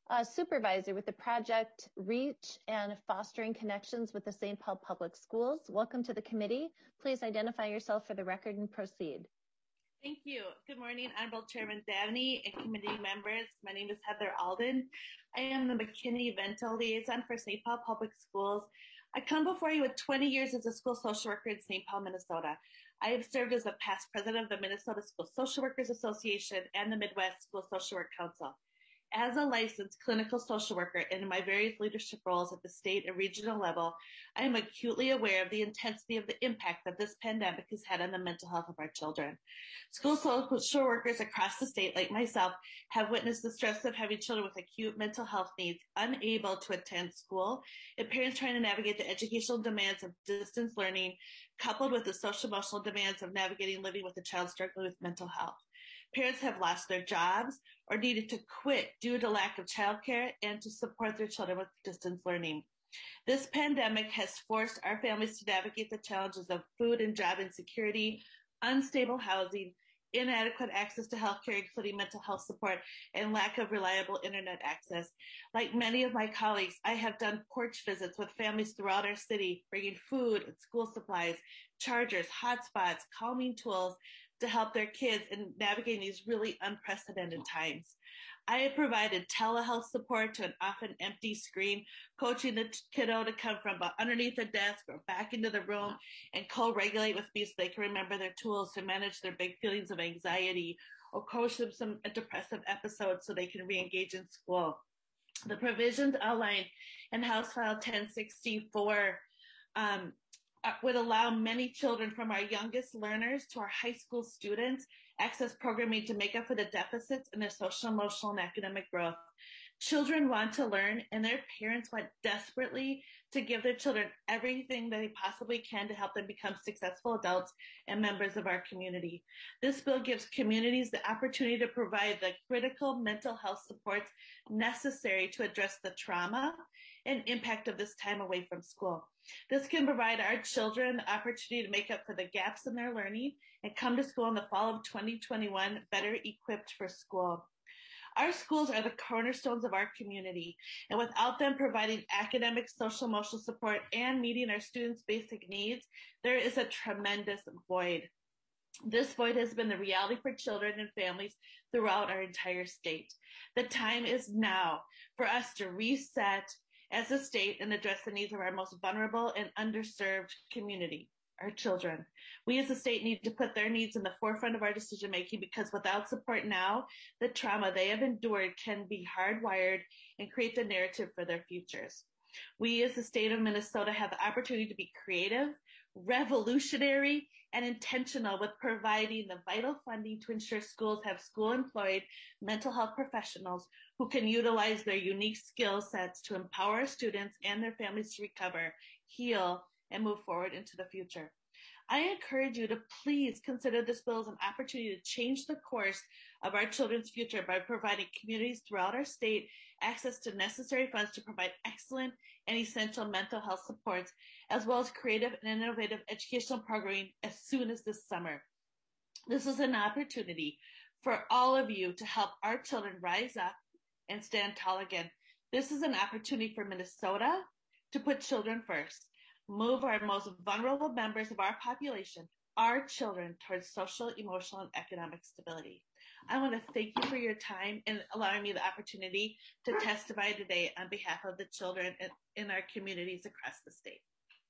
uh, supervisor with the project REACH and Fostering Connections with the Saint Paul Public Schools. Welcome to the committee. Please identify yourself for the record and proceed. Thank you. Good morning, Honorable Chairman Davney and committee members. My name is Heather Alden. I am the McKinney-Vento liaison for Saint Paul Public Schools. I come before you with twenty years as a school social worker in Saint Paul, Minnesota. I have served as the past president of the Minnesota School Social Workers Association and the Midwest School Social Work Council. As a licensed clinical social worker and in my various leadership roles at the state and regional level, I am acutely aware of the intensity of the impact that this pandemic has had on the mental health of our children. School social workers across the state, like myself, have witnessed the stress of having children with acute mental health needs unable to attend school, and parents trying to navigate the educational demands of distance learning, coupled with the social emotional demands of navigating living with a child struggling with mental health. Parents have lost their jobs or needed to quit due to lack of childcare and to support their children with distance learning. This pandemic has forced our families to navigate the challenges of food and job insecurity, unstable housing, inadequate access to healthcare, including mental health support, and lack of reliable internet access. Like many of my colleagues, I have done porch visits with families throughout our city, bringing food and school supplies, chargers, hotspots, calming tools, to help their kids in navigating these really unprecedented times. I have provided telehealth support to an often empty screen, coaching the kiddo to come from underneath the desk or back into the room and co-regulate with me so they can remember their tools to manage their big feelings of anxiety, or coach them some depressive episodes so they can re-engage in school. The provisions outlined in House File ten sixty-four um, would allow many children, from our youngest learners to our high school students, access programming to make up for the deficits in their social, emotional, and academic growth. Children want to learn, and their parents want desperately to give their children everything that they possibly can to help them become successful adults and members of our community. This bill gives communities the opportunity to provide the critical mental health supports necessary to address the trauma and impact of this time away from school. This can provide our children the opportunity to make up for the gaps in their learning and come to school in the fall of twenty twenty-one better equipped for school. Our schools are the cornerstones of our community, and without them providing academic, social, emotional support and meeting our students' basic needs, there is a tremendous void. This void has been the reality for children and families throughout our entire state. The time is now for us to reset as a state and address the needs of our most vulnerable and underserved community, our children. We as a state need to put their needs in the forefront of our decision making, because without support now, the trauma they have endured can be hardwired and create the narrative for their futures. We as the state of Minnesota have the opportunity to be creative, revolutionary, and intentional with providing the vital funding to ensure schools have school-employed mental health professionals who can utilize their unique skill sets to empower students and their families to recover, heal, and move forward into the future. I encourage you to please consider this bill as an opportunity to change the course of our children's future by providing communities throughout our state access to necessary funds to provide excellent and essential mental health supports, as well as creative and innovative educational programming as soon as this summer. This is an opportunity for all of you to help our children rise up and stand tall again. This is an opportunity for Minnesota to put children first, move our most vulnerable members of our population, our children, towards social, emotional, and economic stability. I want to thank you for your time and allowing me the opportunity to testify today on behalf of the children in our communities across the state.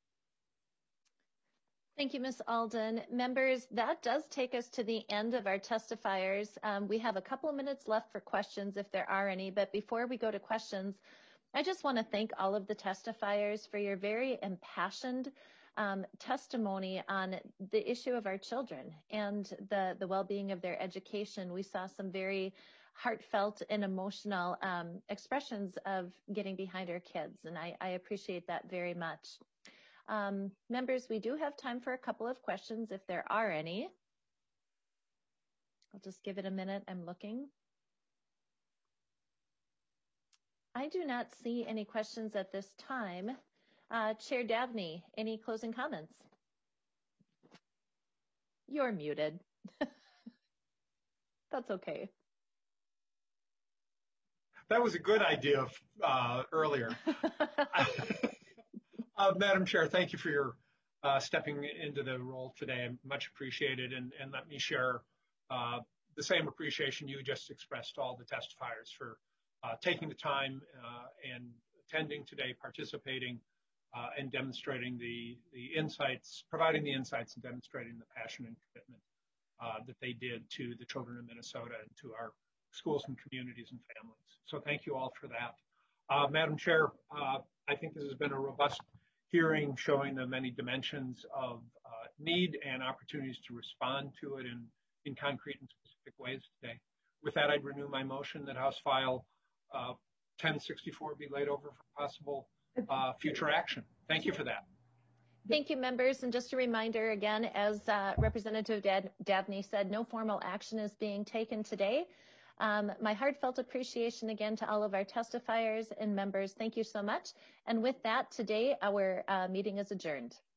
Thank you, Miz Alden. Members, that does take us to the end of our testifiers. Um, we have a couple of minutes left for questions if there are any, but before we go to questions, I just want to thank all of the testifiers for your very impassioned um, testimony on the issue of our children and the, the well-being of their education. We saw some very heartfelt and emotional um, expressions of getting behind our kids, and I, I appreciate that very much. Um, members, we do have time for a couple of questions if there are any. I'll just give it a minute. I'm looking. I do not see any questions at this time. Uh, Chair Davney, any closing comments? You're muted. That's okay. that was a good idea uh, earlier. uh, Madam Chair, thank you for your uh, stepping into the role today. Much appreciated. And, and let me share uh, the same appreciation you just expressed to all the testifiers for uh, taking the time uh, and attending today, participating, uh, and demonstrating the, the insights, providing the insights and demonstrating the passion and commitment uh, that they did to the children of Minnesota and to our schools and communities and families. So thank you all for that. Uh, Madam Chair, uh, I think this has been a robust hearing showing the many dimensions of uh, need and opportunities to respond to it in, in concrete and specific ways today. With that, I'd renew my motion that House File uh, ten sixty-four be laid over for possible uh, future action. Thank you for that. Thank you, members. And just a reminder again, as uh, Representative Dad Dabney said, no formal action is being taken today. Um, my heartfelt appreciation again to all of our testifiers and members. Thank you so much. And with that, today our uh, meeting is adjourned.